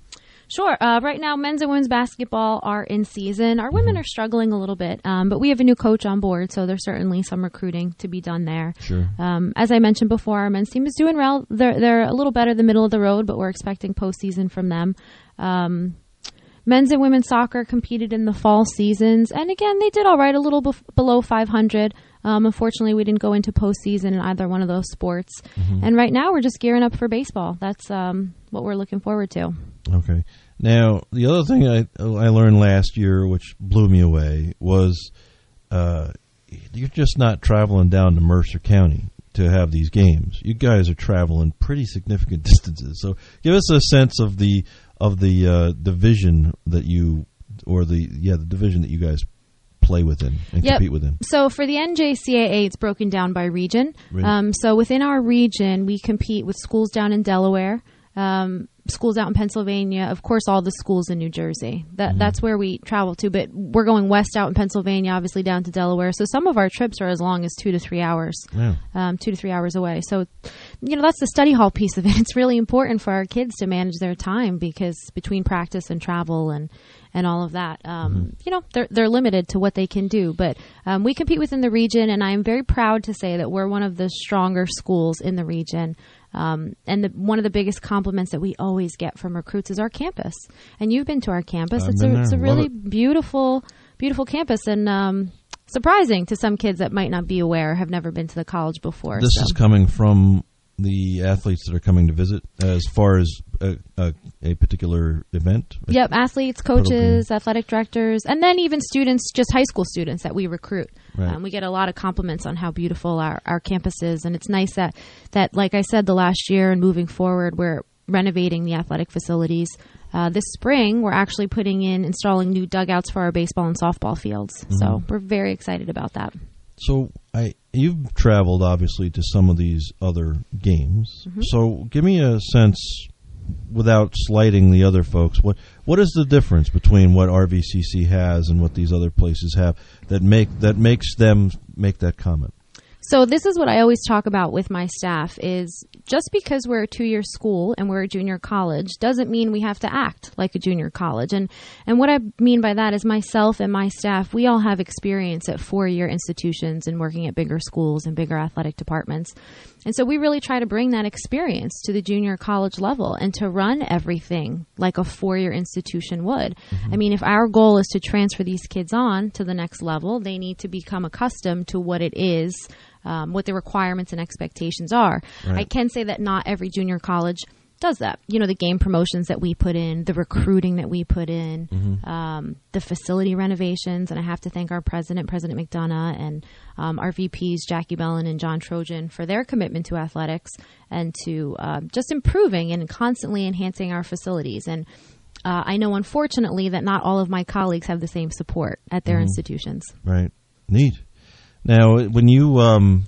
Sure. Uh, right now, men's and women's basketball are in season. Our women are struggling a little bit, um, but we have a new coach on board, so there's certainly some recruiting to be done there. Sure. Um, as I mentioned before, our men's team is doing well. They're, they're a little better the middle of the road, but we're expecting postseason from them. Um, men's and women's soccer competed in the fall seasons, and again, they did all right, a little bef- below five hundred. Um, unfortunately, we didn't go into postseason in either one of those sports. Mm-hmm. And right now, we're just gearing up for baseball. That's um, what we're looking forward to. Okay. Now, the other thing I I learned last year, which blew me away, was uh, you're just not traveling down to Mercer County to have these games. You guys are traveling pretty significant distances. So give us a sense of the of the uh, division that you, or the yeah the division that you guys play within and yep. compete within. So for the N J C A A, it's broken down by region. Right. Um, so within our region, we compete with schools down in Delaware, um, schools out in Pennsylvania, of course, all the schools in New Jersey. That mm-hmm. That's where we travel to, but we're going west out in Pennsylvania, obviously down to Delaware. So some of our trips are as long as two to three hours, yeah. um, two to three hours away. So, you know, that's the study hall piece of it. It's really important for our kids to manage their time, because between practice and travel and and all of that, um, mm-hmm. you know, they're they're limited to what they can do. But um, we compete within the region, and I am very proud to say that we're one of the stronger schools in the region. Um, and the, one of the biggest compliments that we always get from recruits is our campus. And you've been to our campus. I've it's been a there. it's a Love really it. beautiful, beautiful campus, and um, surprising to some kids that might not be aware, have never been to the college before. This so. is coming from the athletes that are coming to visit, as far as a, a, a particular event? Yep, athletes, coaches, athletic directors, and then even students, just high school students that we recruit. Right. Um, we get a lot of compliments on how beautiful our, our campus is, and it's nice that, that, like I said, the last year and moving forward, we're renovating the athletic facilities. Uh, this spring, we're actually putting in, installing new dugouts for our baseball and softball fields. Mm-hmm. So we're very excited about that. So I, you've traveled, obviously, to some of these other games. Mm-hmm. So give me a sense, without slighting the other folks, what what is the difference between what R V C C has and what these other places have that make that makes them make that comment? So this is what I always talk about with my staff is just because we're a two-year school and we're a junior college doesn't mean we have to act like a junior college. And and what I mean by that is myself and my staff, we all have experience at four-year institutions and working at bigger schools and bigger athletic departments. And so we really try to bring that experience to the junior college level and to run everything like a four-year institution would. Mm-hmm. I mean, if our goal is to transfer these kids on to the next level, they need to become accustomed to what it is, um, what the requirements and expectations are. Right. I can say that not every junior college does that. You know, the game promotions that we put in, the recruiting that we put in, mm-hmm. um, the facility renovations. And I have to thank our president, President McDonough, and um, our V Ps, Jackie Bellin and John Trojan, for their commitment to athletics and to uh, just improving and constantly enhancing our facilities. And uh, I know, unfortunately, that not all of my colleagues have the same support at their mm-hmm. institutions. Right. Neat. Now, when you, um,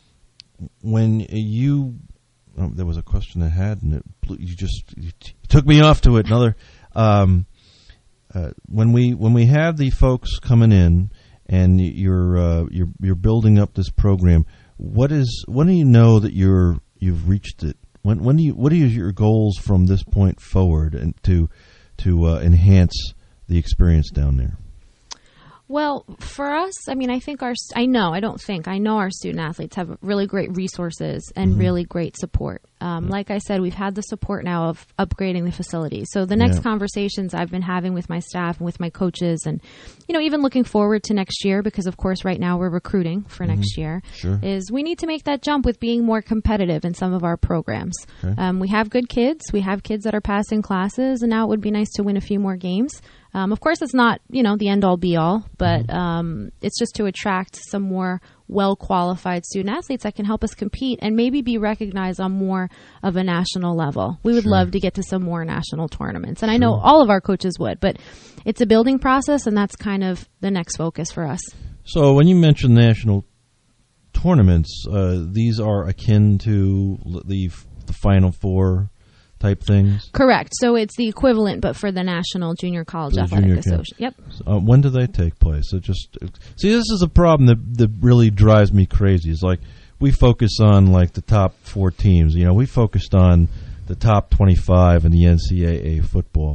when you, Oh, there was a question I had, and it blew, you just you t- took me off to it. Another, um, uh, when we when we have the folks coming in, and you're uh, you're you're building up this program, what is when do you know that you're you've reached it? When when do you what are your goals from this point forward, and to to uh, enhance the experience down there? Well, for us, I mean, I think our, I know, I don't think, I know our student athletes have really great resources and mm-hmm. really great support. Um, yeah. Like I said, we've had the support now of upgrading the facilities. So the next yeah. conversations I've been having with my staff and with my coaches and, you know, even looking forward to next year, because of course right now we're recruiting for mm-hmm. next year, sure. is we need to make that jump with being more competitive in some of our programs. Okay. Um, we have good kids. We have kids that are passing classes, and now it would be nice to win a few more games. Um, of course, it's not, you know, the end-all, be-all, but um, it's just to attract some more well-qualified student athletes that can help us compete and maybe be recognized on more of a national level. We would sure. love to get to some more national tournaments, and sure. I know all of our coaches would, but it's a building process, and that's kind of the next focus for us. So when you mention national tournaments, uh, these are akin to the, the Final Four type things? Correct. So it's the equivalent, but for the National Junior College the Athletic junior Association. Yep. So, uh, when do they take place? It just see, this is a problem that that really drives me crazy. It's like we focus on like the top four teams. You know, we focused on the top twenty-five in the N C double A football,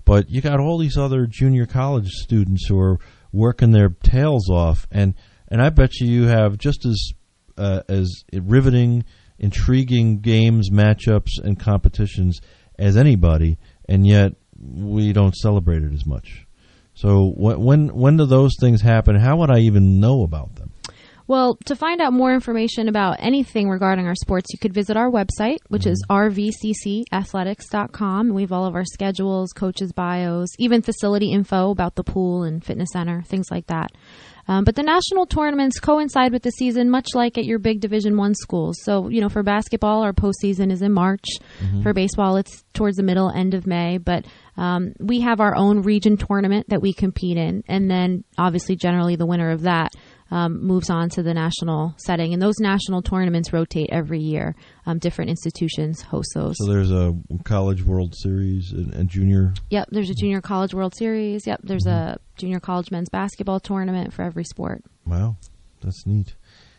but you got all these other junior college students who are working their tails off, and, and I bet you you have just as uh, as riveting, intriguing games, matchups, and competitions as anybody, and yet we don't celebrate it as much. So when when do those things happen? How would I even know about them? Well, to find out more information about anything regarding our sports, you could visit our website, which mm-hmm. is r v c c athletics dot com. We have all of our schedules, coaches' bios, even facility info about the pool and fitness center, things like that. Um, but the national tournaments coincide with the season, much like at your big Division One schools. So, you know, for basketball, our postseason is in March. Mm-hmm. For baseball, it's towards the middle, end of May. But um, we have our own region tournament that we compete in. And then, obviously, generally the winner of that Um, moves on to the national setting. And those national tournaments rotate every year. Um, different institutions host those. So there's a College World Series and, and junior? Yep, there's a Junior College World Series. Yep, there's mm-hmm. a Junior College men's basketball tournament for every sport. Wow, that's neat.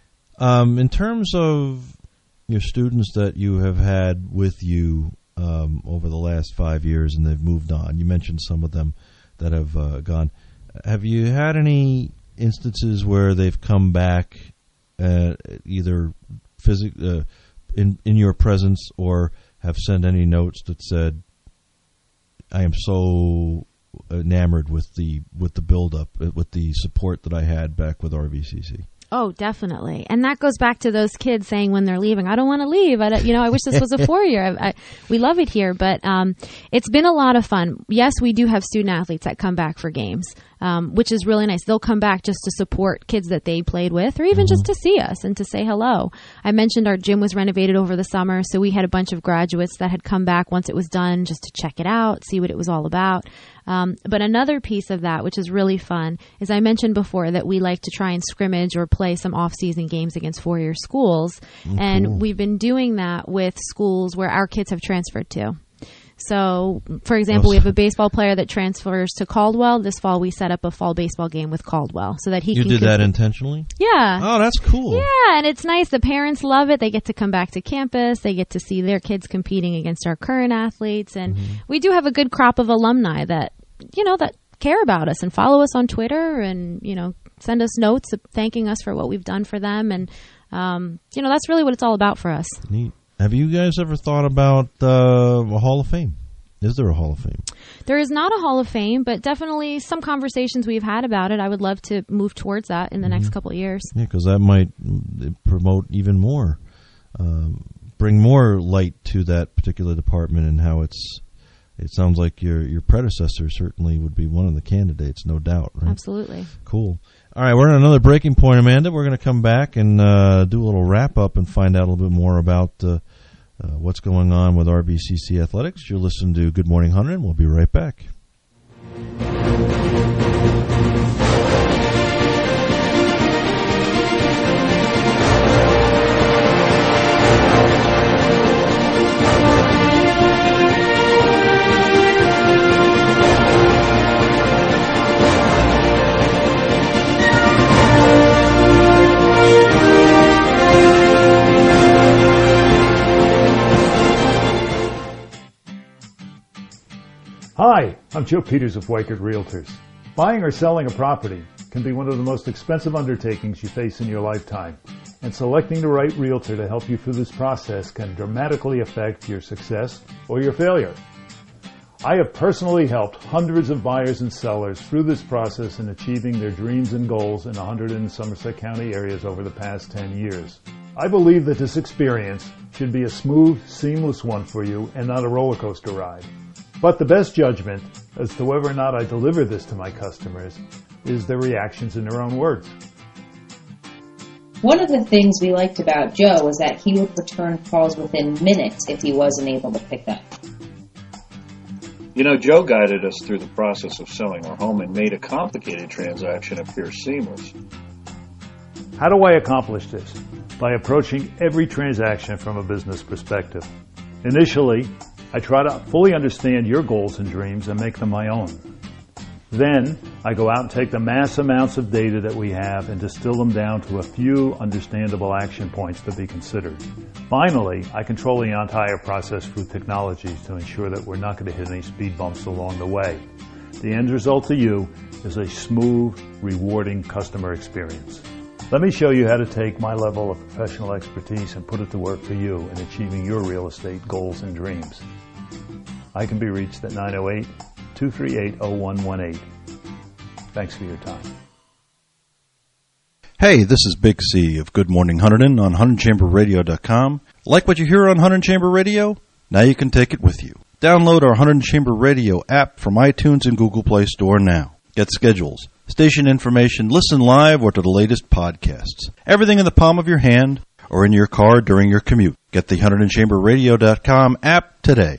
Um, in terms of your students that you have had with you um, over the last five years and they've moved on, you mentioned some of them that have uh, gone. Have you had any instances where they've come back uh, either physic- uh, in in your presence or have sent any notes that said, I am so enamored with the with the build-up, with the support that I had back with R V C C? Oh, definitely. And that goes back to those kids saying when they're leaving, I don't want to leave. I don't, you know, I wish this was a four-year. I, I, we love it here, but um, it's been a lot of fun. Yes, we do have student athletes that come back for games, um, which is really nice. They'll come back just to support kids that they played with or even mm-hmm. just to see us and to say hello. I mentioned our gym was renovated over the summer, so we had a bunch of graduates that had come back once it was done just to check it out, see what it was all about. Um, but another piece of that, which is really fun, is I mentioned before that we like to try and scrimmage or play some off-season games against four-year schools. Oh, and cool. We've been doing that with schools where our kids have transferred to. So, for example, we have a baseball player that transfers to Caldwell. This fall, we set up a fall baseball game with Caldwell so that he you can... You did that intentionally? Yeah. Oh, that's cool. Yeah, and it's nice. The parents love it. They get to come back to campus. They get to see their kids competing against our current athletes. And mm-hmm. we do have a good crop of alumni that, you know, that care about us and follow us on Twitter and, you know, send us notes thanking us for what we've done for them. And, um, you know, that's really what it's all about for us. Neat. Have you guys ever thought about uh, a Hall of Fame? Is there a Hall of Fame? There is not a Hall of Fame, but definitely some conversations we've had about it. I would love to move towards that in the mm-hmm. next couple of years. Yeah, because that might promote even more, um, bring more light to that particular department and how it's. It sounds like your your predecessor certainly would be one of the candidates, no doubt, right? Absolutely. Cool. All right, we're at another breaking point, Amanda. We're going to come back and uh, do a little wrap-up and find out a little bit more about uh, uh, what's going on with R V C C Athletics. You're listening to Good Morning Hunter, and we'll be right back. Hi, I'm Joe Peters of Weichert Realtors. Buying or selling a property can be one of the most expensive undertakings you face in your lifetime, and selecting the right realtor to help you through this process can dramatically affect your success or your failure. I have personally helped hundreds of buyers and sellers through this process in achieving their dreams and goals in one hundred in Somerset County areas over the past ten years. I believe that this experience should be a smooth, seamless one for you and not a roller coaster ride. But the best judgment as to whether or not I deliver this to my customers is their reactions in their own words. One of the things we liked about Joe was that he would return calls within minutes if he wasn't able to pick up. You know, Joe guided us through the process of selling our home and made a complicated transaction appear seamless. How do I accomplish this? By approaching every transaction from a business perspective. Initially, I try to fully understand your goals and dreams and make them my own. Then I go out and take the mass amounts of data that we have and distill them down to a few understandable action points to be considered. Finally, I control the entire process through technologies to ensure that we're not going to hit any speed bumps along the way. The end result to you is a smooth, rewarding customer experience. Let me show you how to take my level of professional expertise and put it to work for you in achieving your real estate goals and dreams. I can be reached at nine oh eight, two three eight, oh one one eight. Thanks for your time. Hey, this is Big C of Good Morning Hunterdon on Hunterdon Chamber Radio dot com. Like what you hear on Hunterdon Chamber Radio? Now you can take it with you. Download our Hunterdon Chamber Radio app from iTunes and Google Play Store now. Get schedules, station information, listen live, or to the latest podcasts. Everything in the palm of your hand or in your car during your commute. Get the Hunterdon Chamber Radio dot com app today.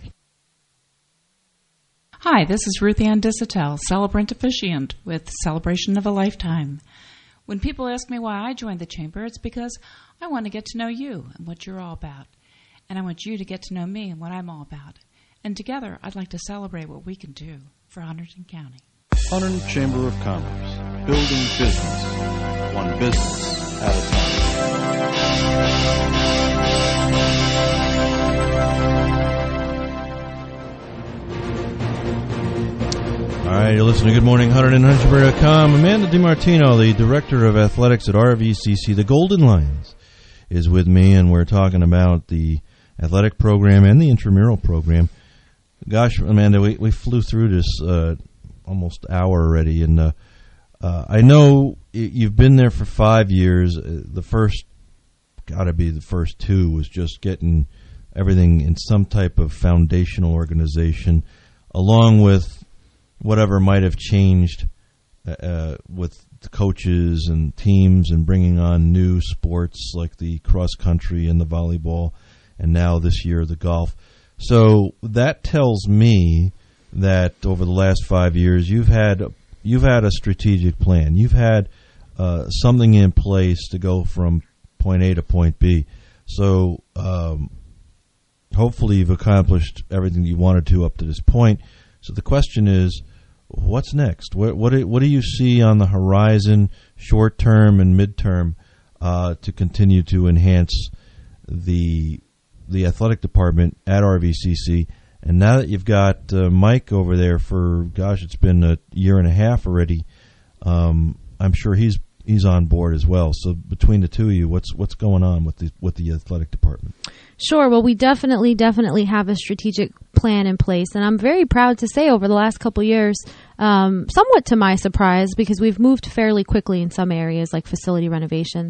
Hi, this is Ruth Ann Disotell, celebrant officiant with Celebration of a Lifetime. When people ask me why I joined the Chamber, it's because I want to get to know you and what you're all about. And I want you to get to know me and what I'm all about. And together, I'd like to celebrate what we can do for Hunterdon County. Hunterdon Chamber of Commerce, building business, one business at a time. All right, you're listening to Good Morning Hunterdon, Hunterdon Chamber dot com. Amanda DiMartino, the Director of Athletics at R V C C, the Golden Lions, is with me, and we're talking about the athletic program and the intramural program. Gosh, Amanda, we, we flew through this uh, almost hour already, and uh, uh, I know you've been there for five years. The first, got to be the first two, was just getting everything in some type of foundational organization, along with whatever might have changed uh, with the coaches and teams and bringing on new sports like the cross country and the volleyball, and now this year the golf. So that tells me that over the last five years you've had you've had a strategic plan. You've had uh, something in place to go from point A to point B. So um, hopefully you've accomplished everything you wanted to up to this point. So the question is, what's next? What what do, what do you see on the horizon, short term and midterm, uh, to continue to enhance the the athletic department at R V C C? And now that you've got uh, Mike over there for, gosh, it's been a year and a half already, um, I'm sure he's he's on board as well. So between the two of you, what's what's going on with the with the athletic department? Sure. Well, we definitely, definitely have a strategic plan in place. And I'm very proud to say over the last couple of years, um, somewhat to my surprise, because we've moved fairly quickly in some areas like facility renovations,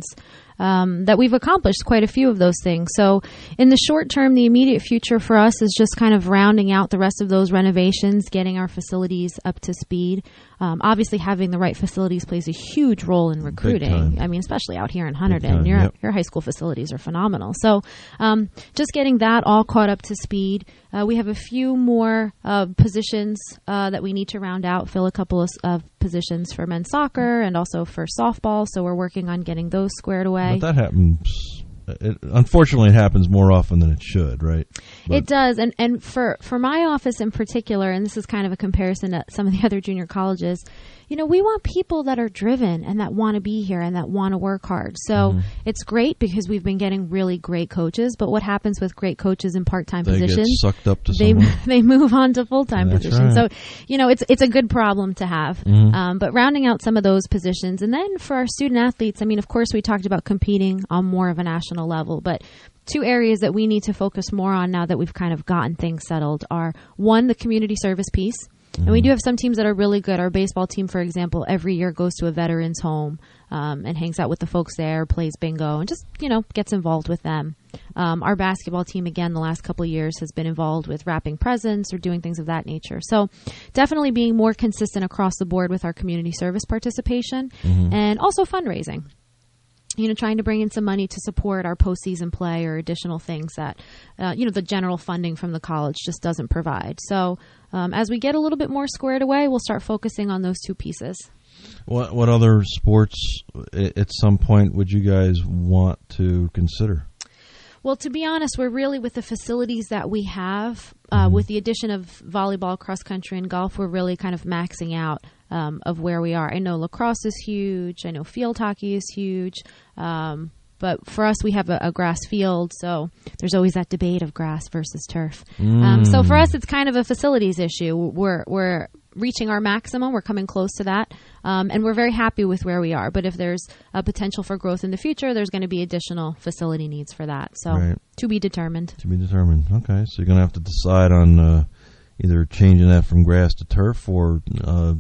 um, that we've accomplished quite a few of those things. So in the short term, the immediate future for us is just kind of rounding out the rest of those renovations, getting our facilities up to speed. Um, obviously, having the right facilities plays a huge role in recruiting. I mean, especially out here in Hunterdon, your, yep. your high school facilities are phenomenal. So um, just getting that all caught up to speed. Uh, we have a few more uh, positions uh, that we need to round out, fill a couple of uh, positions for men's soccer and also for softball. So we're working on getting those squared away. But that happens. It, unfortunately, it happens more often than it should, right? But it does. And, and for, for my office in particular, and this is kind of a comparison to some of the other junior colleges, you know, we want people that are driven and that want to be here and that want to work hard. So mm-hmm. it's great because we've been getting really great coaches. But what happens with great coaches in part-time they positions? Get sucked up to they someone. they move on to full-time That's positions. right. So, you know, it's it's a good problem to have. Mm-hmm. Um, but rounding out some of those positions. And then for our student athletes, I mean, of course, we talked about competing on more of a national level. But two areas that we need to focus more on now that we've kind of gotten things settled are, one, the community service piece. And we do have some teams that are really good. Our baseball team, for example, every year goes to a veteran's home um, and hangs out with the folks there, plays bingo, and just, you know, gets involved with them. Um, our basketball team, again, the last couple of years has been involved with wrapping presents or doing things of that nature. So definitely being more consistent across the board with our community service participation mm-hmm. and also fundraising. You know, trying to bring in some money to support our postseason play or additional things that, uh, you know, the general funding from the college just doesn't provide. So um, as we get a little bit more squared away, we'll start focusing on those two pieces. What what other sports at some point would you guys want to consider? Well, to be honest, we're really, with the facilities that we have, uh, mm-hmm. with the addition of volleyball, cross country, and golf, we're really kind of maxing out um, of where we are. I know lacrosse is huge. I know field hockey is huge. Um, but for us, we have a, a grass field, so there's always that debate of grass versus turf. Mm. Um, so for us, it's kind of a facilities issue. We're we're reaching our maximum. We're coming close to that. Um, and we're very happy with where we are. But if there's a potential for growth in the future, there's going to be additional facility needs for that. So right. to be determined. To be determined. Okay. So you're going to have to decide on uh, either changing that from grass to turf or uh,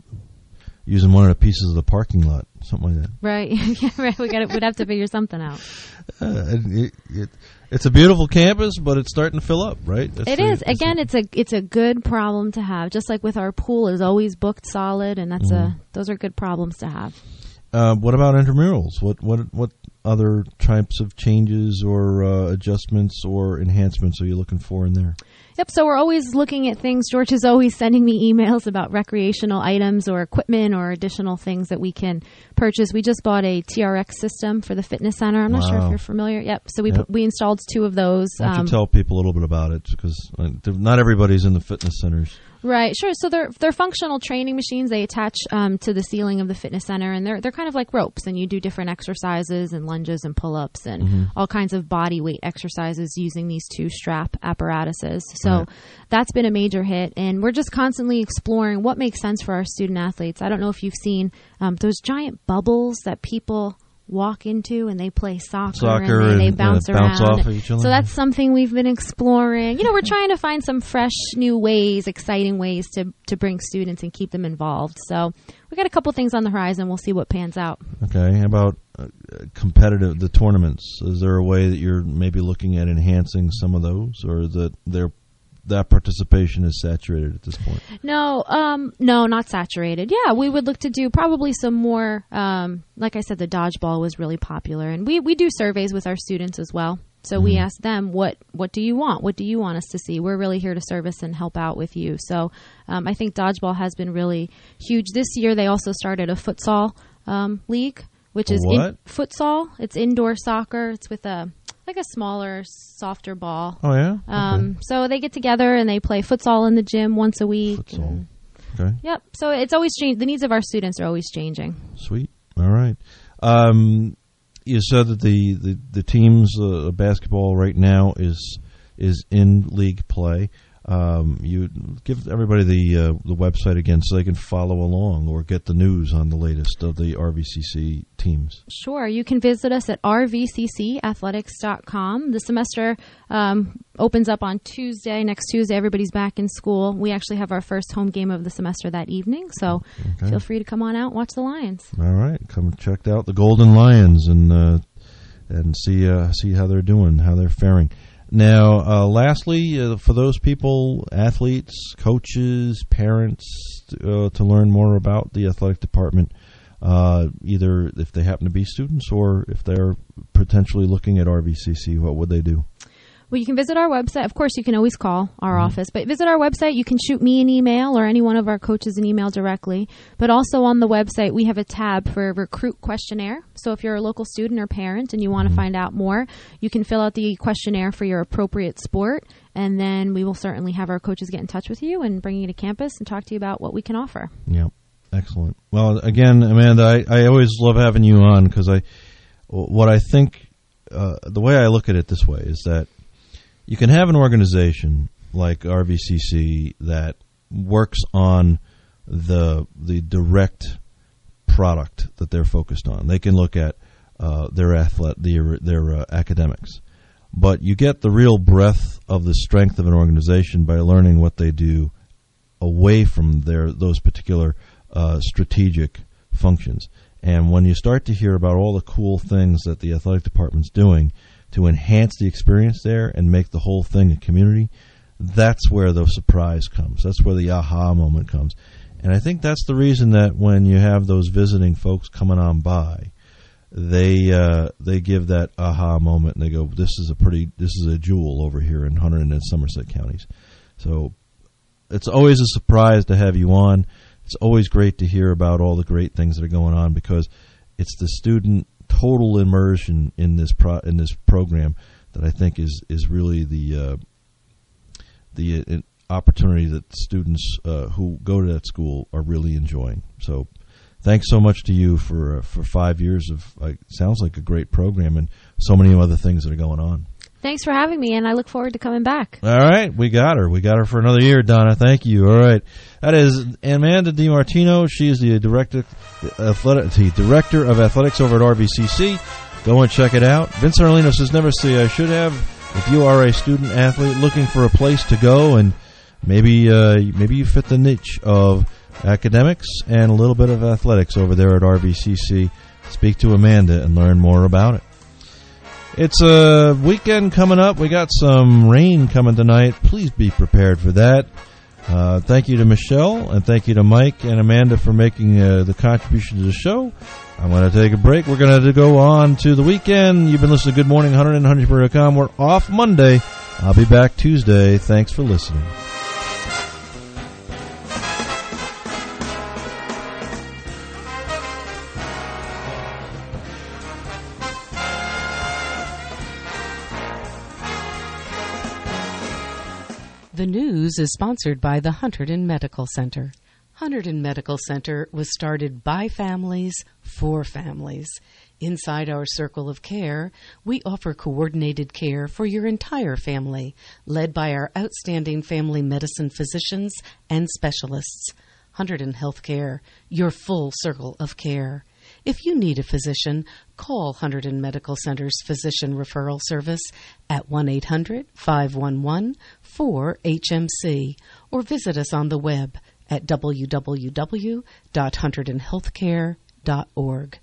using one of the pieces of the parking lot, something like that. Right. yeah, right. We got we'd have to figure something out. Uh, it, it, it's a beautiful campus, but it's starting to fill up, right? That's it the, is. Again, it's a it's a good problem to have. Just like with our pool, is always booked solid, and that's mm-hmm. a those are good problems to have. Uh, what about intramurals? What what what other types of changes or uh, adjustments or enhancements are you looking for in there? Yep, so we're always looking at things. George is always sending me emails about recreational items or equipment or additional things that we can purchase. We just bought a T R X system for the fitness center. I'm not wow. sure if you're familiar. Yep, so we yep. we installed two of those. Why don't um, you tell people a little bit about it, because uh, not everybody's in the fitness centers. Right, sure. So they're they're functional training machines. They attach um, to the ceiling of the fitness center, and they're they're kind of like ropes. And you do different exercises and lunges and pull-ups and mm-hmm. all kinds of body weight exercises using these two strap apparatuses. So right. that's been a major hit, and we're just constantly exploring what makes sense for our student athletes. I don't know if you've seen um, those giant bubbles that people walk into and they play soccer, soccer and they, and, they bounce uh, around. Bounce off each other. So that's something we've been exploring. You know, we're trying to find some fresh new ways, exciting ways to, to bring students and keep them involved. So we got a couple things on the horizon. We'll see what pans out. Okay. How about uh, competitive, the tournaments? Is there a way that you're maybe looking at enhancing some of those, or that they're that participation is saturated at this point? No, um, no, not saturated. Yeah, we would look to do probably some more. Um, like I said, the dodgeball was really popular, and we, we do surveys with our students as well. So mm-hmm. we ask them, what what do you want? What do you want us to see? We're really here to service and help out with you. So um, I think dodgeball has been really huge. This year they also started a futsal um, league, which is in, futsal. It's indoor soccer. It's with a like a smaller, softer ball. Oh, yeah? Um, okay. So they get together and they play futsal in the gym once a week. Futsal. Okay. Yep. So it's always changed. The needs of our students are always changing. Sweet. All right. Um, you said that the, the, the team's uh, basketball right now is is in league play. Um, you give everybody the uh, the website again so they can follow along or get the news on the latest of the R V C C teams. Sure. You can visit us at r v c c athletics dot com. The semester um, opens up on Tuesday. Next Tuesday, everybody's back in school. We actually have our first home game of the semester that evening, so okay. feel free to come on out and watch the Lions. All right. Come check out the Golden Lions and uh, and see uh, see how they're doing, how they're faring. Now, uh, lastly, uh, for those people, athletes, coaches, parents, uh, to learn more about the athletic department, uh, either if they happen to be students or if they're potentially looking at R V C C, what would they do? Well, you can visit our website. Of course, you can always call our mm-hmm. office, but visit our website. You can shoot me an email or any one of our coaches an email directly. But also on the website, we have a tab for a recruit questionnaire. So if you're a local student or parent and you want to mm-hmm. find out more, you can fill out the questionnaire for your appropriate sport, and then we will certainly have our coaches get in touch with you and bring you to campus and talk to you about what we can offer. Yeah, excellent. Well, again, Amanda, I, I always love having you on because I, what I think, uh, the way I look at it this way is that you can have an organization like R V C C that works on the the direct product that they're focused on. They can look at uh, their athlete, their their uh, academics, but you get the real breadth of the strength of an organization by learning what they do away from their those particular uh, strategic functions. And when you start to hear about all the cool things that the athletic department's doing to enhance the experience there and make the whole thing a community, that's where the surprise comes. That's where the aha moment comes. And I think that's the reason that when you have those visiting folks coming on by, they uh, they give that aha moment and they go, this is a pretty, this is a jewel over here in Hunterdon and Somerset counties. So it's always a surprise to have you on. It's always great to hear about all the great things that are going on because it's the student total immersion in this pro, in this program that I think is is really the uh, the uh, opportunity that students uh, who go to that school are really enjoying. So thanks so much to you for uh, for five years of, uh, sounds like a great program and so many other things that are going on. Thanks for having me, and I look forward to coming back. All right, we got her. We got her for another year, Donna. Thank you. All right. That is Amanda DiMartino. She is the director, athletic, the director of athletics over at R V C C. Go and check it out. Vince Arlino says, never say I should have. If you are a student athlete looking for a place to go and maybe uh, maybe you fit the niche of academics and a little bit of athletics over there at R V C C, speak to Amanda and learn more about it. It's a weekend coming up. We got some rain coming tonight. Please be prepared for that. Uh, thank you to Michelle, and thank you to Mike and Amanda for making uh, the contribution to the show. I'm going to take a break. We're going to go on to the weekend. You've been listening to Good Morning one hundred and one hundred dot com. We're off Monday. I'll be back Tuesday. Thanks for listening. The news is sponsored by the Hunterdon Medical Center. Hunterdon Medical Center was started by families for families. Inside our circle of care, we offer coordinated care for your entire family, led by our outstanding family medicine physicians and specialists. Hunterdon Healthcare, your full circle of care. If you need a physician, call Hunterdon Medical Center's Physician Referral Service at one eight hundred, five one one, four H M C or visit us on the web at w w w dot hunterdon healthcare dot org.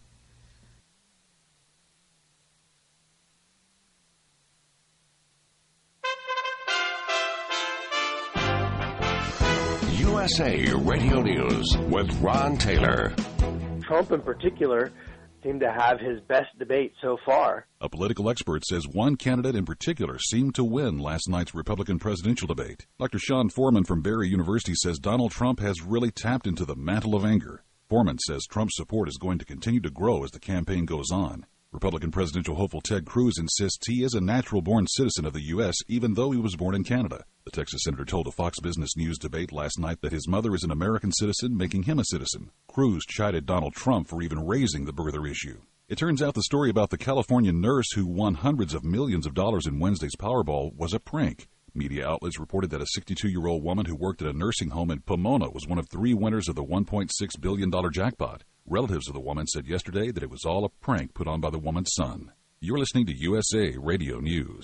U S A Radio News with Ron Taylor. Trump in particular seemed to have his best debate so far. A political expert says one candidate in particular seemed to win last night's Republican presidential debate. Doctor Sean Foreman from Barry University says Donald Trump has really tapped into the mantle of anger. Foreman says Trump's support is going to continue to grow as the campaign goes on. Republican presidential hopeful Ted Cruz insists he is a natural-born citizen of the U S even though he was born in Canada. The Texas senator told a Fox Business News debate last night that his mother is an American citizen, making him a citizen. Cruz chided Donald Trump for even raising the birther issue. It turns out the story about the California nurse who won hundreds of millions of dollars in Wednesday's Powerball was a prank. Media outlets reported that a sixty-two-year-old woman who worked at a nursing home in Pomona was one of three winners of the one point six billion dollars jackpot. Relatives of the woman said yesterday that it was all a prank put on by the woman's son. You're listening to U S A Radio News.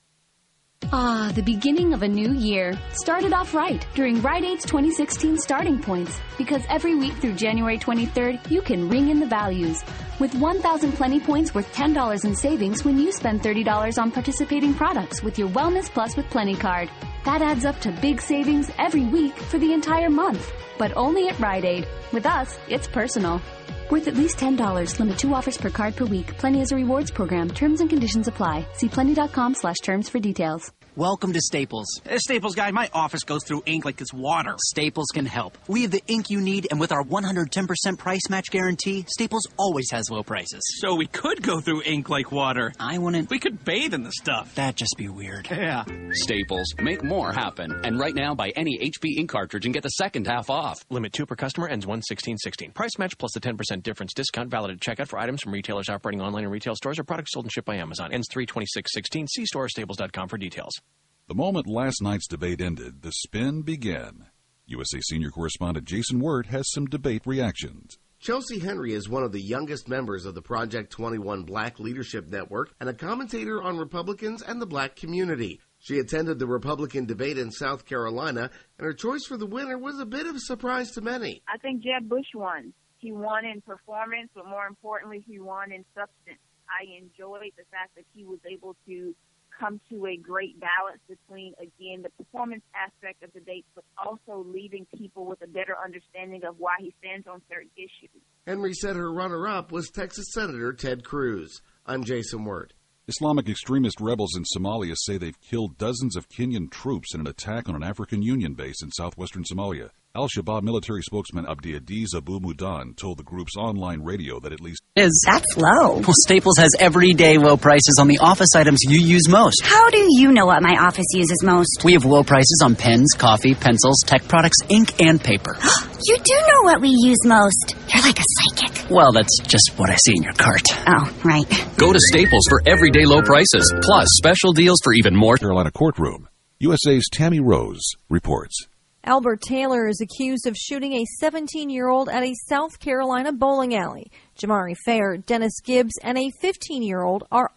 Ah, the beginning of a new year. Started off right during Rite Aid's twenty sixteen Starting Points. Because every week through January twenty-third, you can ring in the values. With one thousand Plenty Points worth ten dollars in savings when you spend thirty dollars on participating products with your Wellness Plus with Plenty card. That adds up to big savings every week for the entire month. But only at Rite Aid. With us, it's personal. Worth at least ten dollars. Limit two offers per card per week. Plenty is a rewards program. Terms and conditions apply. See plenty.com slash terms for details. Welcome to Staples. As Staples guy, my office goes through ink like it's water. Staples can help. We have the ink you need, and with our one hundred ten percent price match guarantee, Staples always has low prices. So we could go through ink like water. I wouldn't. We could bathe in the stuff. That'd just be weird. Yeah. Staples. Make more happen. And right now, buy any H P ink cartridge and get the second half off. Limit two per customer, ends one sixteen sixteen. Price match plus the ten percent difference discount valid at checkout for items from retailers operating online and retail stores or products sold and shipped by Amazon. Ends three twenty-six sixteen. See store or staples dot com for details. The moment last night's debate ended, the spin began. U S A senior correspondent Jason Wirt has some debate reactions. Chelsea Henry is one of the youngest members of the Project twenty-one Black Leadership Network and a commentator on Republicans and the black community. She attended the Republican debate in South Carolina, and her choice for the winner was a bit of a surprise to many. I think Jeb Bush won. He won in performance, but more importantly, he won in substance. I enjoyed the fact that he was able to come to a great balance between, again, the performance aspect of the debate, but also leaving people with a better understanding of why he stands on certain issues. Henry said her runner-up was Texas Senator Ted Cruz. I'm Jason Wirt. Islamic extremist rebels in Somalia say they've killed dozens of Kenyan troops in an attack on an African Union base in southwestern Somalia. Al-Shabaab military spokesman Abdi Adiz Abu Mudan told the group's online radio that at least is that's low. Well, Staples has everyday low prices on the office items you use most. How do you know what my office uses most? We have low prices on pens, coffee, pencils, tech products, ink, and paper. You do know what we use most. You're like a psychic. Well, that's just what I see in your cart. Oh, right. Go to Staples for everyday low prices, plus special deals for even more. Carolina courtroom. U S A's Tammy Rose reports. Albert Taylor is accused of shooting a seventeen-year-old at a South Carolina bowling alley. Jamari Fair, Dennis Gibbs, and a fifteen-year-old are